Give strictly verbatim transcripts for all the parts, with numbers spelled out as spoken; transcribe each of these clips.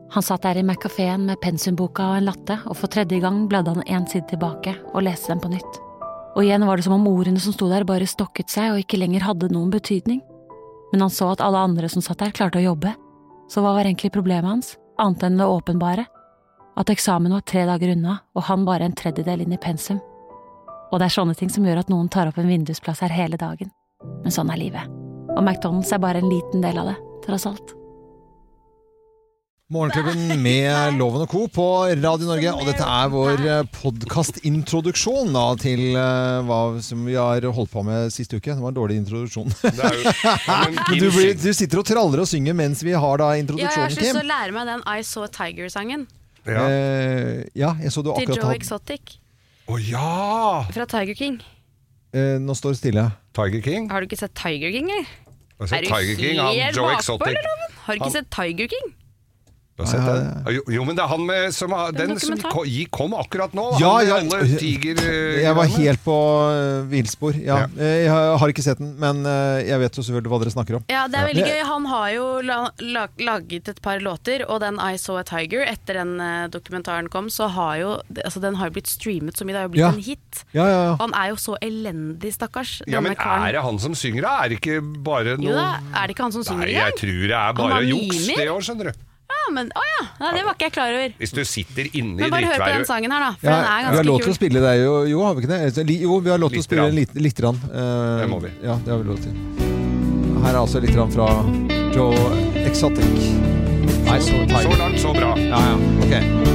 Han satt der i McCaféen med pensumboka og en latte, og for tredje gang bladde han en side tilbake og leste den på nytt. Og igjen var det som om ordene som sto der bare stokket seg og ikke lenger hadde noen betydning. Men han så at alle andre som satt der klarte å jobbe. Så hva var egentlig problemet hans, annet enn det åpenbare? At eksamen var tre dager unna, og han bare en tredjedel inn i pensum. Og det er sånne ting som gjør at noen tar opp en vindusplass her hele dagen. Men sånn er livet. Og McDonald's er bare en liten del av det, tross alt. Morgenklubben med Loven og Co. på Radio Norge, og dette er vår podcast-introduksjon da, til uh, hva som vi har holdt på med siste uke. Det var en dårlig introduksjon. Det er jo, men du, blir, du sitter og traller og synger mens vi har da introduksjonen, Kim. Ja, jeg har lyst til å lære meg den I Saw a Tiger-sangen. Ja, uh, ja jeg så du akkurat... Til Joe Exotic. Å oh, ja! Fra Tiger King. Uh, nå står det stille. Tiger King? Har du ikke sett Tiger King, eller? Har du sett Tiger King av Joe Exotic? Har du ikke han... sett Tiger King? Du har sett det? Jo, jo, men det er han med som, den som kom, kom akkurat nå. Ja, han ja, alle tiger, jeg var helt på uh, villspor. Ja. Ja. Jeg har ikke sett den, men uh, jeg vet jo selvfølgelig hva dere snakker om. Ja, det er veldig gøy. Han har jo la, la, laget et par låter, og den I Saw a Tiger, etter den uh, dokumentaren kom, så har jo, altså den har jo blitt streamet så mye, det har jo blitt ja. en hit. Ja, ja, ja. Han er jo så elendig, stakkars. Ja, men er det han som synger da? Er det ikke bare noe... Jo da, er det ikke han som synger? Nei, jeg tror det er bare juks det år, skjønner du. Ja, men, å ja, Nei, det var ikke jeg klar over. Hvis du sitter inne i drittværet. Men bare hør på den sangen her da, for ja, den er ganske kul. Vi har lov til å spille det, jo, jo har vi ikke det? Jo, vi har lov til å spille den litt, litt rann. Uh, det må vi. Ja, det har vi lov til. Her er altså litt rann fra Joe Exotic. Nei, så, så langt, så bra. Ja, ja, ok.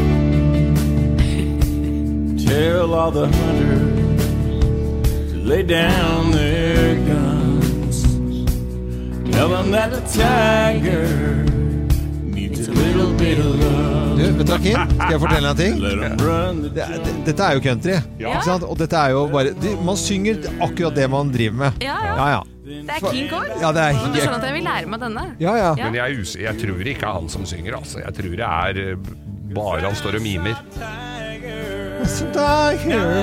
Tell all the hunters to lay down their guns. Tell them that the tiger Du, vet du, Kim? Skal jeg fortelle en ting? Det, det, dette er jo country, ja. Ikke sant? Og dette er jo bare de, man synger akkurat det man driver med. Ja, ja, ja, ja. Det er King Kong. Ja, det er helt... sånn at jeg vil lære meg denne. Ja, ja. Men jeg, jeg tror ikke er han som synger, altså. Jeg tror det er bare han står og mimer. Så tiger,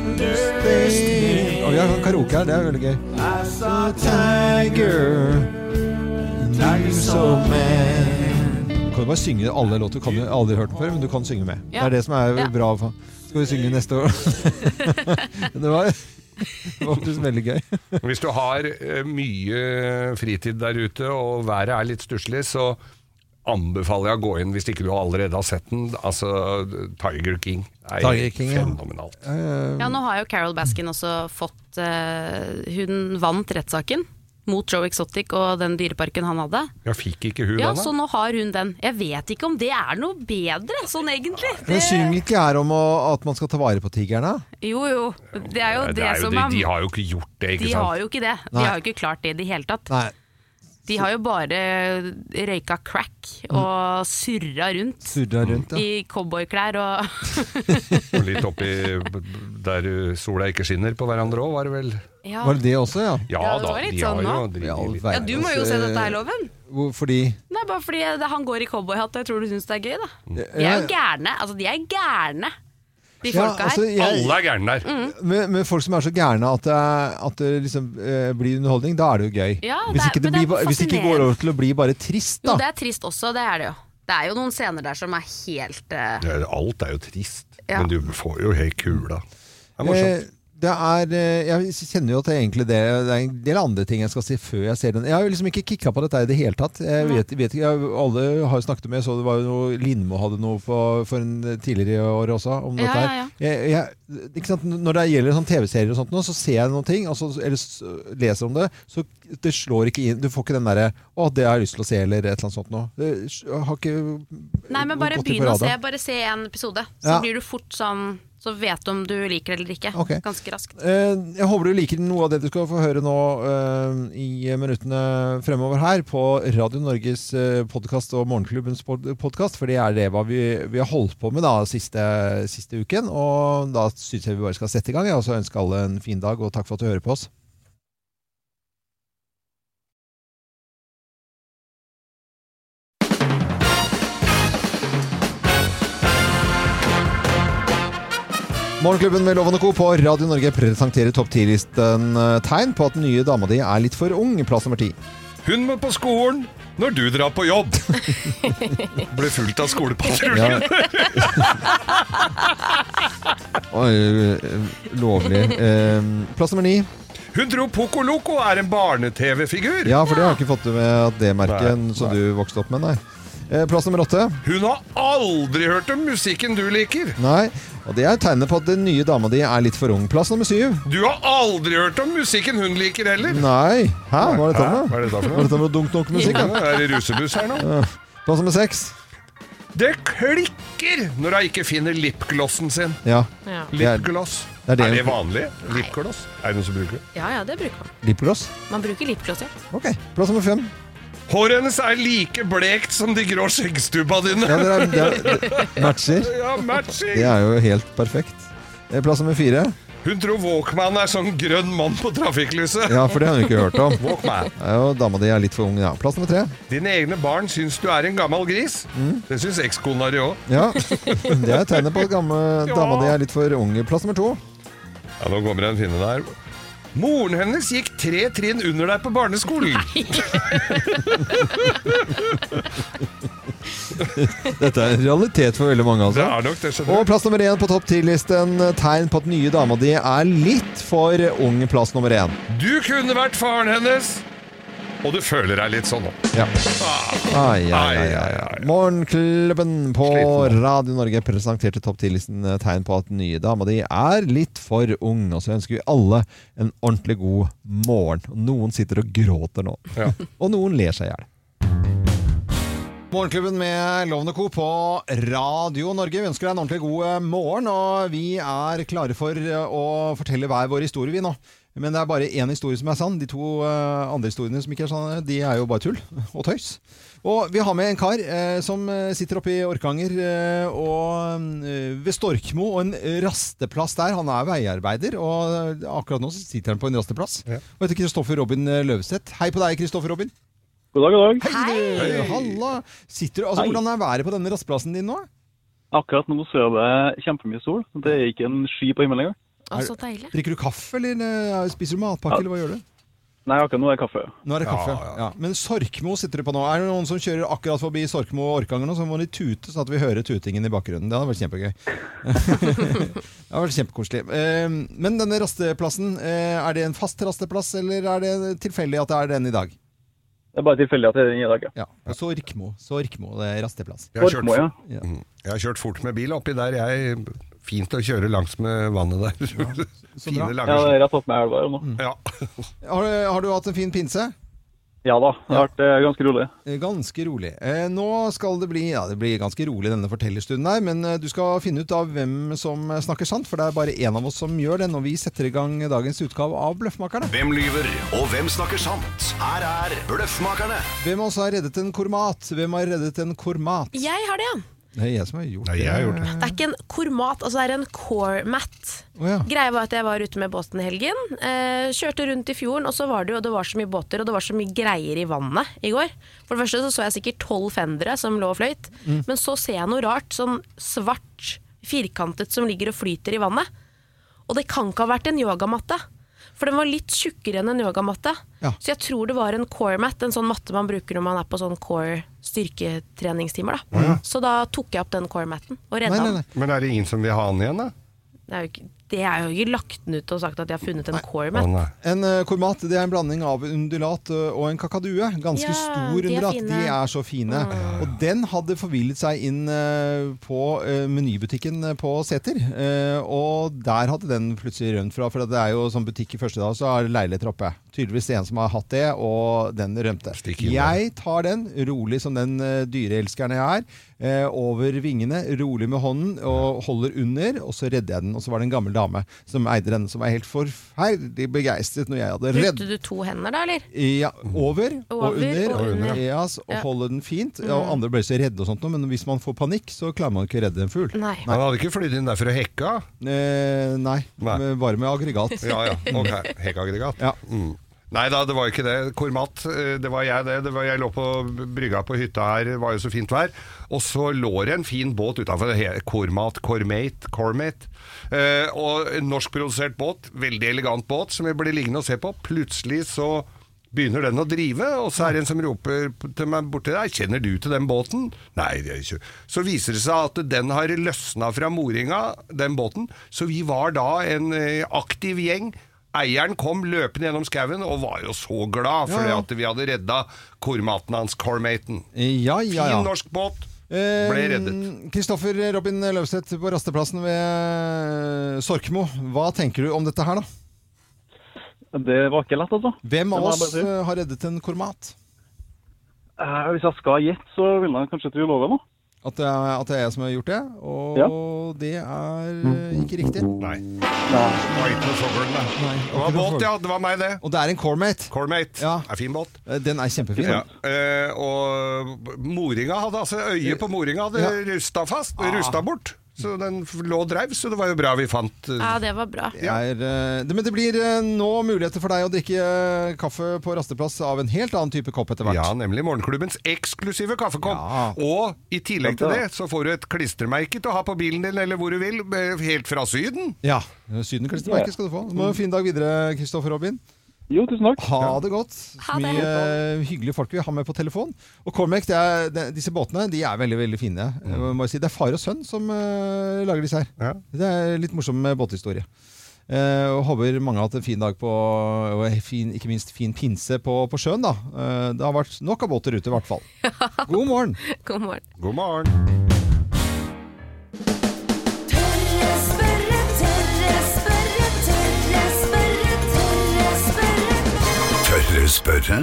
og vi har karaoke her, det er veldig gøy. I saw a tiger, tiger so mad. Du kan jo bare synge alle låter, du kan jo aldri hørt den før, men du kan synge med. Ja. Det er det som er ja. bra. Skal vi synge neste år? det var, det var veldig gøy. Hvis du har mye fritid der ute, og været er litt stusslig, så anbefaler jeg å gå inn hvis ikke du allerede har sett den. Altså, Tiger King er Tiger King, fenomenalt. Ja. ja, nå har jo Carole Baskin også fått uh, hun vant rettssaken mot Joe Exotic og den dyreparken han hadde. Ja, fikk ikke hun ja, den da? Så nå har hun den. Jeg vet ikke om det er noe bedre, sånn egentlig. Det... Men synger ikke her om å, at man skal ta vare på tigerne? Jo, jo. Det er jo det, det, er jo som det. man... De har jo ikke gjort det, ikke de sant? De har jo ikke det. De Nei. har jo ikke klart det i det hele tatt. Nei. De har jo bare røyka crack og surra rundt, surra rundt ja. I cowboyklær og... og litt oppi der sola ikke skinner på hverandre også, var det vel? Ja. Var det det også, ja? Ja, ja det da, var litt de sånn har nå. jo de, de, ja, du må jo se dette her, Loven. Fordi? Nei, bare fordi det, han går i cowboyhatt, og jeg tror du synes det er gøy, da. De er jo gærne, altså de er gærne. De folka ja, altså, jeg, her. Alle er gærne der. Mm. Med, med folk som er så gærne at det, at det liksom eh, blir underholdning, da er det jo gøy. Ja, hvis, det, ikke det blir, hvis det ikke går over til å bli bare trist, da. Jo, det er trist også, det er det jo. Det er jo noen scener der som er helt uh... det er, alt er jo trist, ja. Men du får jo helt kula. Det er morsomt. Eh, det er, jeg kjenner jo at det egentlig det, det er en del andre ting jeg skal si før jeg ser den. Jeg har jo liksom ikke kikket på dette i det hele tatt. Jeg vet, vet ikke, jeg, alle har jo snakket med, så det var jo noe, Lindmo hadde noe for, for en tidligere år også om dette her. Ja, ja, ja. Jeg, jeg, ikke sant? Når det gjelder sånn tv-serier og sånt nå, så ser jeg noen ting, altså, eller leser om det, så det slår ikke inn. Du får ikke den derre, å, det har jeg lyst til å se, eller et eller annet sånt nå. Det har ikke Nei, men bare begynn å se, bare se en episode. Så ja. blir du fort sånn, så vet du om du liker det eller ikke. Okay. Ganske raskt. Eh, jeg håper du liker noe av det du skal få høre nå eh, i minuttene fremover her på Radio Norges eh, podcast og Morgenklubbens podcast, for det er det hva vi, vi har holdt på med da siste, siste uken, og da synes jeg vi bare skal sette i gang. Jeg også ønsker alle en fin dag, og takk for at du hører på oss. Morgenklubben med Loven og Co. på Radio Norge presenterer topp ti-listen tegn på at den nye dama di er litt for ung. Plass nummer ti. Hun må på skolen når du drar på jobb. Ble fullt av skolepatruljer. Oi, lovlig. Eh, plass nummer ni. Hun tror Poco Loco er en barne-tv-figur. Ja, for det har jeg ikke fått med at det merket Nei, som nei. du vokste opp med, nei. Eh, plass nummer åtte. Hun har aldri hørt om musikken du liker. Nei, og det er tegnet på at den nye dama di er litt for ung. Plass nummer syv. Du har aldri hørt om musikken hun liker heller. Nei. Hæ? Hva er dette Hæ? for Hva noe? er dette for Hva noe? er dette for dunk-dunk-musikk? Ja, er det russebuss her nå? Ja. Plass nummer seks. Det klikker når hun ikke finner lipglossen sin. Ja. Ja. Det er- Lipgloss. det er det- Er det vanlig? Lipgloss? Er det noen som bruker det? ja, ja, det bruker man. Lipgloss? Man bruker lipgloss, ja. Ok. Plass nummer fem. Håret hennes er like blekt som de grå skjeggstubba dine. Ja, det er, det er, det matcher. Ja, matching. Det er jo helt perfekt. Eh, Plass nummer fire. Hun tror Walkman er sånn grønn mann på trafikklyset. Ja, for det har hun ikke hørt om. Walkman. Ja, og dama di er litt for ung, ja. Plass nummer tre. Dine egne barn syns du er en gammel gris. Mm. Det syns ekskona di òg. Ja, det er tegnet på at gamle Ja. dama di er litt for ung. Plass nummer to. Ja, nå kommer det en finne der. Moren hennes gikk tre trinn under deg på barneskolen. Dette er en realitet for veldig mange, Det altså. er nok det, skjønner Og du. plass nummer én på topp ti-listen. Tegn på at nye dama di er litt for ung. Plass nummer én. Du kunne vært faren hennes, og du føler deg litt sånn nå. Ja. Ai, ai, ai, ai. Morgenklubben på Sliten. Radio Norge presenterte topp ti-listen tegn på at nye dama di er litt for ung. Og så ønsker vi alle en ordentlig god morgen. Noen sitter og gråter nå. Ja. Og noen ler seg i hjel. Morgenklubben med Lovende Co. på Radio Norge. Vi ønsker deg en ordentlig god morgen, og vi er klare for å fortelle hver vår historie, vi nå. Men det er bare én historie som er sann. De to uh, andre historiene som ikke er sanne, de er jo bare tull og tøys. Og vi har med en kar eh, som sitter oppe i Orkanger eh, og eh, ved Storkmo og en rasteplass der. Han er veiarbeider, og akkurat nå så sitter han på en rasteplass. Ja. Og heter Kristoffer Robin Løvstedt. Hei på deg, Kristoffer Robin. God dag, god dag. Hei, du! Halla! Sitter du, altså, Hei. hvordan er været på denne rastplassen din nå? Akkurat nå så er det kjempemye sol. Det er ikke en sky på himmelen engang. Å, så deilig. Drikker du kaffe, eller eh, spiser du matpakke, Ja. eller hva gjør du? Nei, akkurat nå er det kaffe. Nå er det kaffe, Ja, ja. ja. ja. Men Sorkmo sitter du på nå. Er det noen som kjører akkurat forbi Sorkmo og Orkanger nå, så må de tute, så at vi hører tutingen i bakgrunnen. Det hadde vært kjempegøy. Det hadde vært kjempekoselig. Eh, Men denne rasteplassen, eh, er det en fast rasteplass, eller er det tilfeldig at det er den i dag? Det er bare tilfeldig at det er den i dag. Ja. Ja, Sorkmo, Sorkmo, det er rasteplass. Jeg har, kjørt, Orkmo, ja. Ja. Mm. jeg har kjørt fort med bil oppi der. Jeg Fint å kjøre langs med vannet der. så Fine, bra. lange Ja, det ski. er rett opp med elva her nå. Ja. Har, har du hatt en fin pinse? Ja da, det har vært eh, ganske rolig. Eh, Ganske rolig. Eh, nå skal det bli, ja, det blir ganske rolig denne fortellerstunden her, men eh, du skal finne ut av hvem som eh, snakker sant, for det er bare en av oss som gjør det når vi setter i gang dagens utgave av Bløffmakerne. Hvem lyver, og hvem snakker sant? Her er Bløffmakerne. Hvem av oss har reddet en kormat? Hvem har reddet en kormat? Jeg har det, ja. Det er jeg som har gjort Nei, jeg har gjort det. Det er ikke en kormat, altså det er en core-mat. Å ja. Greia var at jeg var ute med båten i helgen, eh, kjørte rundt i fjorden, og så var det jo, det var så mye båter, og det var så mye greier i vannet i går. For det første så så jeg sikkert tolv fendere som lå og fløyt, men så ser jeg noe rart, sånn svart, firkantet som ligger og flyter i vannet. Og det kan ikke ha vært en yogamatte, for den var litt tjukkere enn en yogamatte. Ja. Så jeg tror det var en core mat, en sånn matte man bruker når man er på sånn core styrketreningstimer da. Så da tok jeg opp den core matten og redda Nei, nei, den. nei. Men er det ingen som vil ha den igjen, da? Det er jo ikke, det er jo ikke lagt den ut og sagt at jeg har funnet en core Å, mat. nei. En uh, kormat, det er en blanding av undulat uh, og en kakadue. Ganske Ja, stor de er undulat. fine. De er så fine. Og den hadde forvillet seg inn uh, på uh, menybutikken uh, på Seter. Uh, og der hadde den plutselig rømt fra, for det er jo sånn butikk i første dag, så er det leiligheter oppe. Tydeligvis en som har hatt det, og den rømte. Stikk inn der. Jeg tar den, rolig som den uh, dyreelskeren jeg er, uh, over vingene, rolig med hånden, og holder under, og så redder jeg den. Og så var det en gammel dame som eide den, som var helt forferdelig begeistret når jeg hadde redd. Brukte du to hender da, eller? Ja, over, og Over under, og under, ja, så- og Ja. holde den fint. Ja, og andre ble så redde og sånt, noe, men hvis man får panikk, så klarer man ikke å redde en fugl. Nei. Han hadde ikke flydd inn der for å hekke? Eh, nei, Nei. men bare med aggregat. Ja, ja. Ok. Hekkeaggregat. Ja. Mm. Nei da, det var ikke det. Kormat, eh, det var jeg det. det var, jeg lå på brygga på hytta her, det var jo så fint vær. Og så lå det en fin båt utenfor. Kormat, Cormate, Cormate. Eh, og en norskprodusert båt, veldig elegant båt, som jeg ble liggende og se på. Plutselig så begynner den å drive, og så er det en som roper til meg borti der, kjenner du til den båten? Nei, det er ikke. Så viser det seg at den har løsnet fra moringa, den båten, så vi var da en aktiv gjeng. Eieren kom løpende gjennom skauen og var jo så glad for ja, ja. At vi hadde reddet kormaten hans, Cormaten. Ja, ja, ja. Fin norsk båt. Ble reddet. Kristoffer Robin Løvstedt på rasteplassen ved Sorkmo. Hva tenker du om dette her da? Det var ikke lett, altså. Hvem av oss har reddet en kormat? Eh, hvis jeg skal gjette, så vil jeg kanskje tro Love nå. At det, er, at det er jeg som har gjort det? Og ja. Det er ikke riktig. Nei. Det var ikke noe sånn, nei. Det var båt, ja. Det var meg, det. Og det er en Cormate. Cormate. Ja. Er fin båt. Den er kjempefin. Ja. Eh, og moringa hadde, altså øyet på moringa hadde ja. Rustet fast, ah. rustet bort. Så den lå og drev, så det var jo bra vi fant. Ja, det var bra. Det er, det, men det blir nå muligheter for deg å drikke kaffe på rasteplass av en helt annen type kopp etter hvert. Ja, nemlig morgenklubbens eksklusive kaffekopp. Ja. Og i tillegg til det, så får du et klistremerke til å ha på bilen din, eller hvor du vil, helt fra Syden. Ja, Syden-klistremerke skal du få. Det må en fin dag videre, Kristoffer Robin. Jo, tusen takk. Ha det godt. Så mye uh, hyggelige folk vi har med på telefon. Og Cormac, det er, det, disse båtene, de er veldig, veldig fine. Mm. Jeg må si, det er far og sønn som uh, lager disse her. Ja. Det er litt morsom båthistorie. Uh, og håper mange har hatt en fin dag på, og fin, ikke minst fin pinse på, på sjøen da. Uh, det har vært nok av båter ute i hvert fall. God morgen. God morgen. God morgen. Spørre.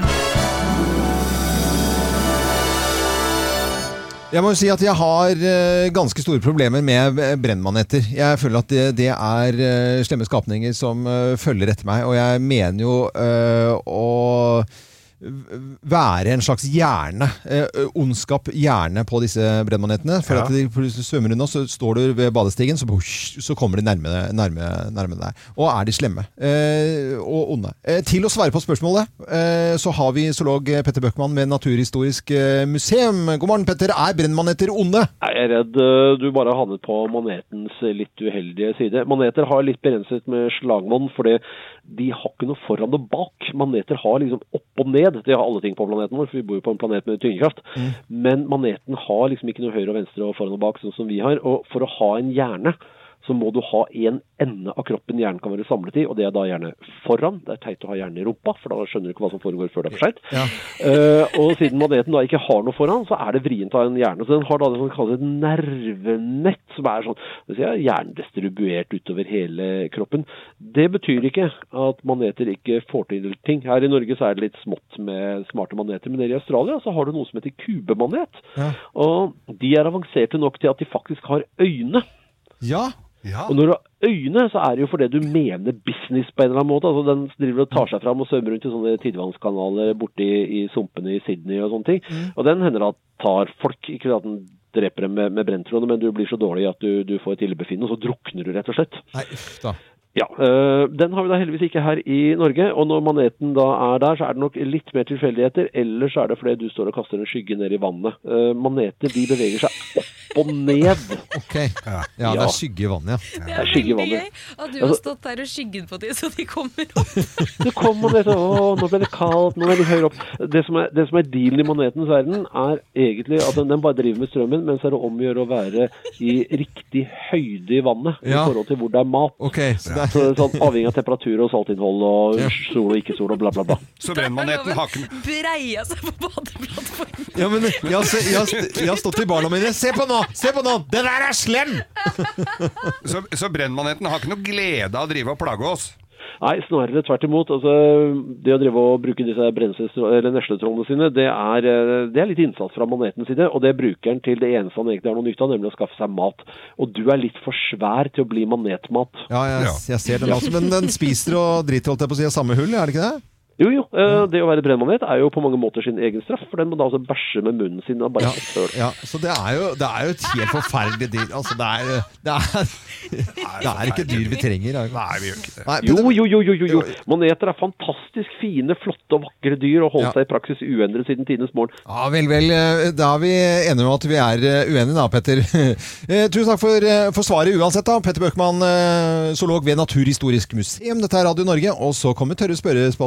Jeg må jo si at jeg har ganske store problemer med brennmaneter. Jeg føler at det, det er slemme skapninger som følger etter meg, og jeg mener jo øh, å være en slags hjerne, eh, ondskap hjerne på disse brennmanetene. For ja. At de plutselig svømmer unna, så står du ved badestigen, så, så kommer de nærme, nærme, nærme deg. Og er de slemme eh, og onde. Eh, til å svare på spørsmålet, eh, så har vi zoolog Petter Bøckmann med Naturhistorisk eh, museum. God morgen, Petter. Er brennmaneter onde? Jeg er redd du bare havnet på manetens litt uheldige side. Maneter har litt begrenset med slagmånd, for de har ikke noe foran og bak. Maneter har liksom opp og ned. Det har alle ting på planeten vår, for vi bor jo på en planet med tyngdekraft. Mm. Men maneten har liksom ikke noe høyre og venstre og foran og bak, sånn som vi har. Og for å ha en hjerne, så må du ha en ende av kroppen hjernen kan være samlet i, og det er da gjerne foran. Det er teit å ha hjernen i rumpa, for da skjønner du ikke hva som foregår før det er for sent. Ja. Uh, og siden maneten da ikke har noe foran, så er det vrient av en hjerne. Så den har da det som kalles et nervenett, som er sånn, det sier hjernen distribuert utover hele kroppen. Det betyr ikke at maneter ikke får til ting. Her i Norge så er det litt smått med smarte maneter, men nede i Australia så har du noe som heter kubemanet. Ja. Og de er avanserte nok til at de faktisk har øyne. Ja. Ja. Og når du har øyne, så er det jo fordi du mener business på en eller annen måte. Altså, den driver og tar seg fram og svømmer rundt i sånne tidevannskanaler borte i, i sumpene i Sydney og sånne ting. Mm. Og den hender at tar folk, ikke at den dreper dem med, med brenntrådene, men du blir så dårlig at du, du får et illebefinnende, og så drukner du rett og slett. Nei, da. Ja, øh, den har vi da heldigvis ikke her i Norge, og når maneten da er der, så er det nok litt mer tilfeldigheter, ellers er det fordi du står og kaster en skygge ned i vannet. Uh, maneter, de beveger seg opp og ned. Ok, ja, ja det er skygge i vannet, ja. Det er veldig gøy, og du har stått der og skygget på dem, så de kommer opp. Det kommer ned, å, nå ble det kaldt, nå er de høyere opp. Det som er, det som er dealen i manetens verden, er egentlig at den, den bare driver med strømmen, men så er det om å gjøre å være i riktig høyde i vannet, ja. I forhold til hvor det er mat. Ok, så Så det er sånn avhengig av temperatur og saltinnhold og ja. Sol og ikke sol og bla bla bla. Så brennmaneten har ikke... Breia seg på badeplattformen. Ja, men jeg, jeg, jeg, jeg har stått i barna mine. Se på nå! Se på nå! Det der er slem! så, så brennmaneten har ikke noe glede av å drive og plage oss? Nei, snarere tvert imot. Altså, det å drive og bruke disse eller nesletrådene sine, det er, det er litt innsats fra manetens side, og det bruker den til det eneste han egentlig har noe nytte av, nemlig å skaffe seg mat. Og du er litt for svær til å bli manetmat. Ja, jeg, jeg ser den også, men den spiser og driter, holdt jeg på å si, av samme hull, er det ikke det? Jo, jo. Det å være brennmanet er jo på mange måter sin egen straff, for den må da også bæsje med munnen sin og bare ja, søl. Ja, så det er, jo, det er jo et helt forferdelig dyr. Altså, det er, det er, det er ikke dyr vi trenger. Nei, vi gjør ikke det. Nei, jo, jo, jo, jo, jo. Maneter er fantastisk fine, flotte og vakre dyr, og holdt ja. Seg i praksis uendret siden tidens morgen. Ja, vel, vel. Da er vi enige om at vi er uenige da, Petter. Tusen takk for, for svaret uansett da. Petter Bøckmann, zoolog ved Naturhistorisk museum. Dette er Radio Norge, og så kommer tørre spørrespalten vår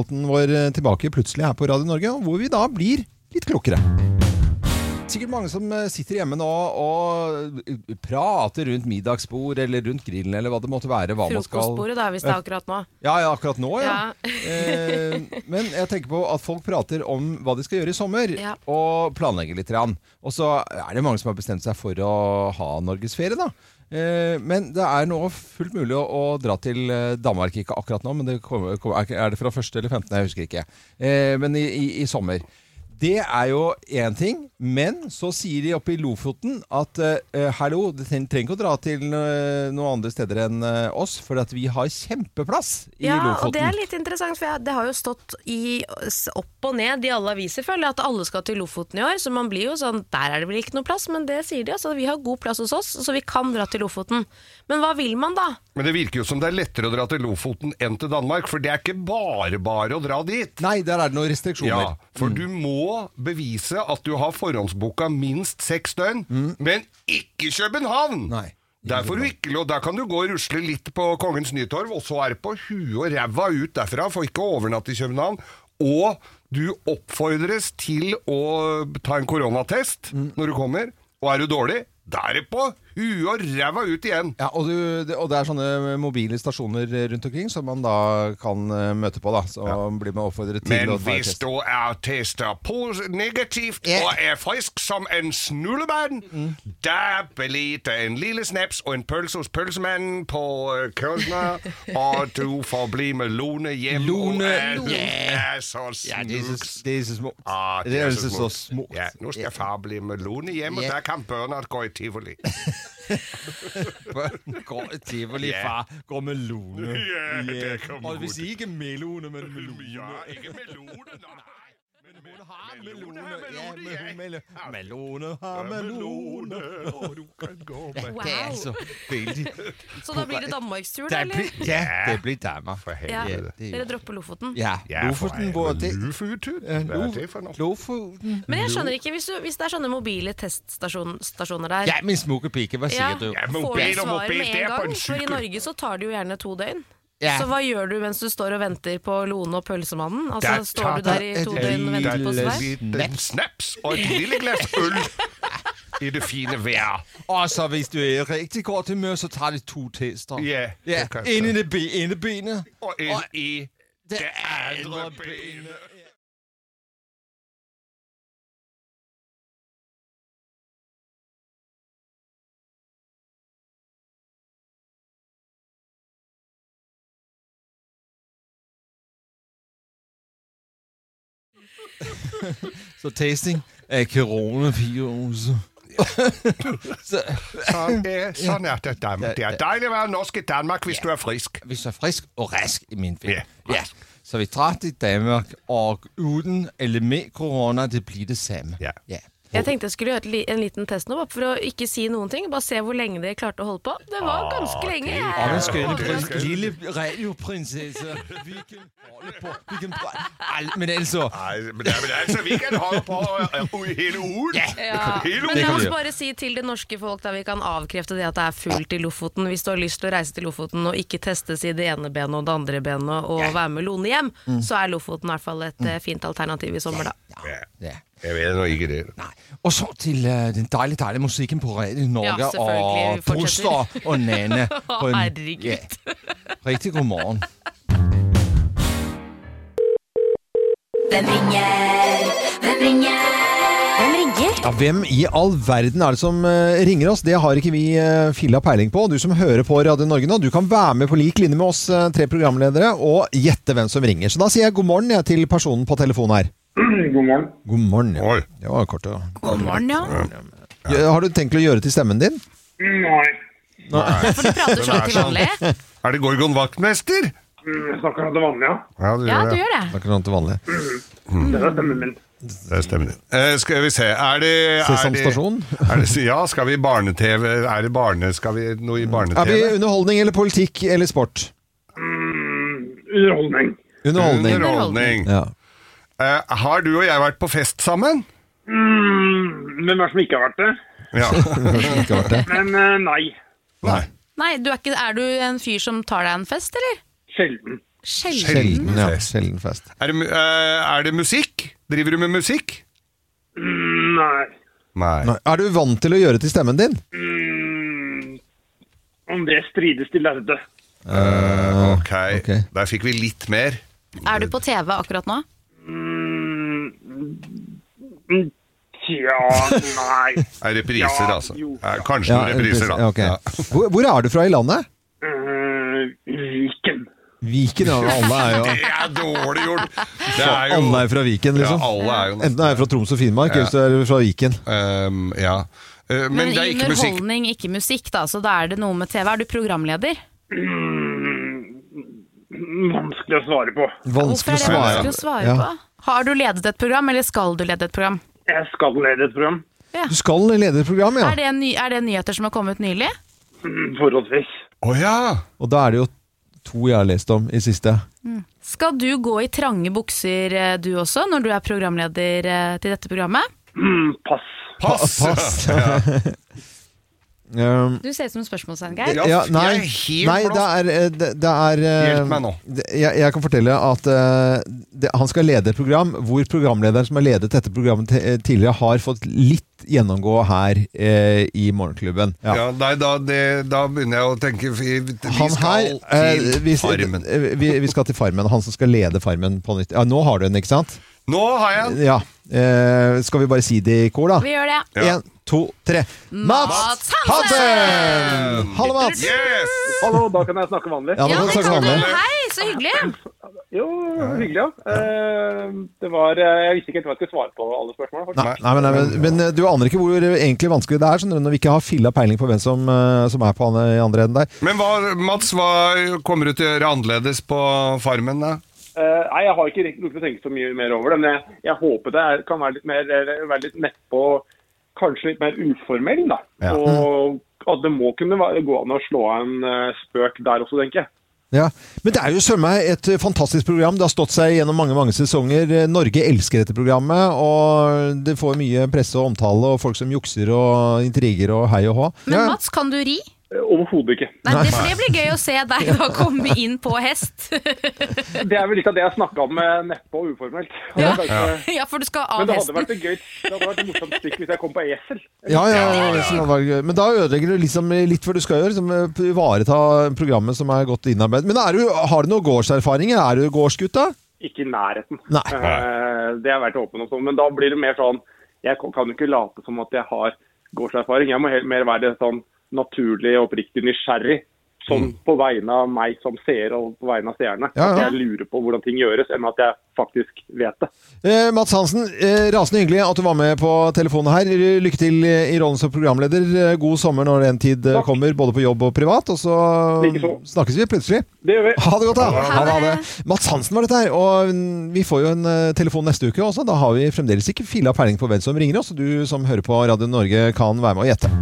går tilbake plutselig her på Radio Norge, hvor vi da blir litt klokere. Sikkert mange som sitter hjemme nå og prater rundt middagsbord eller rundt grillen eller hva det måtte være. Hva man skal... Frokostbordet da, hvis det er akkurat nå. Ja, ja akkurat nå, ja. ja. eh, men jeg tenker på at folk prater om hva de skal gjøre i sommer, ja. og planlegger litt. Og så er det mange som har bestemt seg for å ha Norgesferie, da. Eh, men det er nå fullt mulig å, å dra til Danmark, ikke akkurat nå, men det kommer, er det fra første eller femtende, jeg husker ikke. Eh, men i, i, i sommer. Det er jo en ting, men så sier de oppe i Lofoten at uh, hallo, du trenger ikke å dra til uh, noen andre steder enn uh, oss, for at vi har kjempeplass i ja, Lofoten. Ja, og det er litt interessant, for jeg, det har jo stått i, opp og ned i alle aviser, føler jeg, at alle skal til Lofoten i år, så man blir jo sånn, der er det vel ikke noe plass, men det sier de, altså vi har god plass hos oss, så vi kan dra til Lofoten. Men hva vil man da? Men det virker jo som det er lettere å dra til Lofoten enn til Danmark, for det er ikke bare bare å dra dit. Nei, der er det noen restriksjoner. Ja, for mm. du må bevise at du har forhåndsboka minst seks døgn, mm. men ikke København! Nei. Der, får du ikke, der kan du gå og rusle litt på Kongens Nytorv, og så er det på huet og ræva ut derfra, for ikke å overnatte i København. Og du oppfordres til å ta en koronatest mm. når du kommer, og er du dårlig, da er det på huet og ræva ut igjen. Ja, og, du, det, og det er sånne mobile stasjoner rundt omkring som man da kan uh, møte på, da. Så ja. blir man oppfordret til Men å ta hvis test. du er testet på negativt yeah. og er frisk som en snullemann, mm. da blir det en lille snaps og en pølse hos pølsemannen på Køsner, og du får bli med Lone hjem. Lone, og er, yeah. er så snuks. Ja, det er så, det er så små. Ah, det, det er, er så, så så små. Ja, nå skal yeah. far bli med Lone hjem, og yeah. der kan Bernhard gå i tivoli. Gå i tivoli, yeah. far. Gå med Lone. Yeah, yeah. Og hvis ikke melone, men melone. Ja, ikke melone, nei. Melone har melone. Ja, melone. Melone har melone. Og du kan gå med. Wow. Det er så veldig. Så da blir det Danmarkstur, det eller? Blir, ja, det blir Danmark. For ja. helvete. Dere dropper Lofoten? Ja, ja Lofoten. Hvor det? Lofoten? Hva er det for noe? Lofoten. Men jeg skjønner ikke, hvis, du, hvis det er sånne mobile teststasjoner der. Ja, min smukke pike, hva sier ja. du? Ja, får du svaret med en gang? For i Norge så tar det jo gjerne to døgn. Ja. Så hva gjør du mens du står og venter på Lone og pølsemannen? Altså, der står du der i to døgn og venter på svar? En snaps og et lille glass øl i det fine vær. Og så hvis du er rigtig godt humør, så tager det to tester. Ja, ja. En i det be- ene benet. Og en og i det, det andre benet. Så tasting af coronavirus. så, sånn, er, sånn er det Danmark. Det er dejligt at være norsk i Danmark, hvis ja. du er frisk. Hvis du er frisk og rask i min film. Ja. Ja. Så vi drar til Danmark, og uden eller med corona, det blir det samme. Ja. Ja. Jeg tenkte jeg skulle gjøre en liten test nå, for å ikke si noen ting, bare se hvor lenge dere klarte å holde på. Det var ganske ah, lenge. Ja. Og den skønne prins, lille radioprinsesse. Vi kan holde på. Vi kan Al, men altså... Nei, men, men altså, vi kan holde på uh, hele ugen. Ja. Ja. Hele men la oss bare si til det norske folk, da vi kan avkrefte det at det er fullt i Lofoten. Hvis du har lyst til å reise til Lofoten og ikke testes i det ene benet og det andre benet og ja. være med Lone hjem, mm. så er Lofoten i hvert fall et mm. fint alternativ i sommer, da. Ja. Ja. Jeg vet nå ikke det. Nei. Og så til uh, den dejlige, dejlige musikken på Radio Norge, ja, og Buster og Nanne. Å, herregud. Ja. Rigtig god morgen. Hvem ringer? Hvem ringer? Hvem ringer? Ja, hvem i all verden er det som uh, ringer oss? Det har ikke vi uh, filla peiling på. Du som hører på Radio Norge nå, du kan være med på lik linje med oss uh, tre programledere og gjette hvem som ringer. Så da sier jeg god morgen ja, til personen på telefonen her. God morgen. God morgen, ja. Det var kort, ja. God morgen, ja. ja. Har du tenkt å gjøre til stemmen din? Nei. Nei. For du prater sånn til vanlig. Er det Gorgon Vaktmester? Jeg snakker sånn til vanlig, ja. Ja, du ja, gjør det. Du gjør det. Snakker sånn til vanlig. Mm. Det er stemmen min. Det er stemmen din. Eh, skal vi se, er det... Sesam Stasjon? Er det, ja, skal vi barne-tv? Er det barne... Skal vi noe i barne-tv? Er vi underholdning eller politikk eller sport? Mm, underholdning. Underholdning. Underholdning. Ja. Uh, har du og jeg vært på fest sammen? Mm, hvem er det som ikke har vært det? Ja. ikke vært det. Men uh, nei. Nei. Nei, du er, ikke, er du en fyr som tar deg en fest, eller? Sjelden. Sjelden. Sjelden, ja. Sjelden fest. Er det, uh, er det musikk? Driver du med musikk? Mm, nei. Nei. Nei. Er du vant til å gjøre til stemmen din? Mm, om det strides til lærde. Uh, ok, okay. Der fikk vi litt mer. Er du på T V akkurat nå? Mm, tja, nei. Er repriser, Ja, altså. jo. Eh, Kanskje noen repriser, da. Ja, okay. Ja. Hvor, hvor er du fra i landet? Uh, Viken. Viken, ja. Alle er jo Det er dårlig gjort. Det er jo, Alle er fra Viken, liksom. Ja, alle er jo Enten er jeg fra Troms og Finnmark, Ja. eller så er jeg fra Viken. Um, ja. Uh, men, Men det er ikke musikk. underholdning, ikke musikk da, så da er det noe med T V. Er du programleder? Mm, vanskelig å svare på. Vanskelig å Hvorfor er det svare. vanskelig å svare Ja. på? Har du ledet et program, eller skal du lede et program? Jeg skal lede et program. Ja. Du skal lede et program, ja. Er, det ny, er det nyheter som har kommet nylig? Mm, forholdsvis. Å ja! Og da er det jo to jeg har lest om i siste. Mm. Skal du gå i trange bukser eh, du også, når du er programleder eh, til dette programmet? Mm, pass. Pass! Pass. Ja. Um, Du ser ut som en spørsmålstegn, Geir. Ja, ja, nei, jeg er helt nei, det er, eh, det, det er eh, Hjelp meg nå. det- Jeg, jeg kan fortelle at eh, det, han skal lede et program hvor programlederen som har ledet dette programmet til- tidligere, har fått litt gjennomgå her eh, i Morgenklubben. Ja. Ja, nei, da, det, da begynner jeg å tenke Vi, vi Han skal her, eh, til vi, Farmen. vi, vi skal til Farmen. Han som skal lede Farmen på nytt. Ja, nå har du den, ikke sant? Nå har jeg den! Ja. Eh, skal vi bare si det i kor, da? Vi gjør det. Ja. En, to, tre. Mats Mats Hansen! Hallo, Mats! Yes! Hallo, da kan jeg snakke vanlig. Ja, nå kan du snakke vanlig. Hei, så hyggelig. Jo, hyggelig, ja. Eh, det var, eh, jeg visste ikke helt hva jeg skulle svare på alle spørsmålene. faktisk. Nei, nei, men, nei, men, men du aner ikke hvor egentlig vanskelig det er, sånn, når vi ikke har filla peiling på hvem som, eh, som er på andre, i andre enden der. Men hva, Mats, hva kommer du til å gjøre annerledes på Farmen, da? Eh, nei, jeg har ikke rukket å tenke så mye mer over det, men jeg, jeg håper det er, kan være litt mer, eller være litt nettpå, kanskje litt mer uformell, da. Ja. Og at det må kunne være, gå an å slå av en uh, spøk der også, tenker jeg. Ja, men det er jo søren meg et fantastisk program. Det har stått seg gjennom mange, mange sesonger. Norge elsker dette programmet, og det får mye presse og omtale, og folk som jukser og intriger og hei og hå. Men Ja. Mats, kan du ri? Eh, Overhodet ikke. Nei, det, for det blir gøy å se deg da komme inn på hest. Det er vel litt av det jeg snakket om med neppe og uformelt. Ja. Kanskje- Ja, for du skal Men av det hadde hesten. vært et gøy, det hadde vært et morsomt stikk hvis jeg kom på esel. Ja, ja, ja, så det var gøy. Men da ødelegger du liksom litt hva du skal gjøre, liksom ivareta programmet som er godt innarbeidet. Men er du, har du noen gårdserfaringer? Er du gårdsgutt da? Ikke i nærheten. Nei. Eh, det har jeg vært åpen om sånn, men da blir det mer sånn, jeg kan kan jo ikke late som at jeg har gårdserfaring. Jeg må helt mer være sånn naturlig og oppriktig nysgjerrig. Sånn på vegne av meg som seer og på vegne av seerne. Ja, ja. At jeg lurer på hvordan ting gjøres, enn at jeg faktisk vet det. Eh, Mats Hansen, eh, rasende hyggelig at du var med på telefonen her. Lykke til i rollen som programleder. Eh, God sommer når den tid eh, Takk. kommer, både på jobb og privat. Og så Likeså. snakkes vi plutselig. Det gjør vi. Ha det godt, da! Ha det. Ha det. Mats Hansen var dette her. Og mm, vi får jo en eh, telefon neste uke også. Da har vi fremdeles ikke filla peiling på hvem som ringer oss. Og du som hører på Radio Norge kan være med og gjette.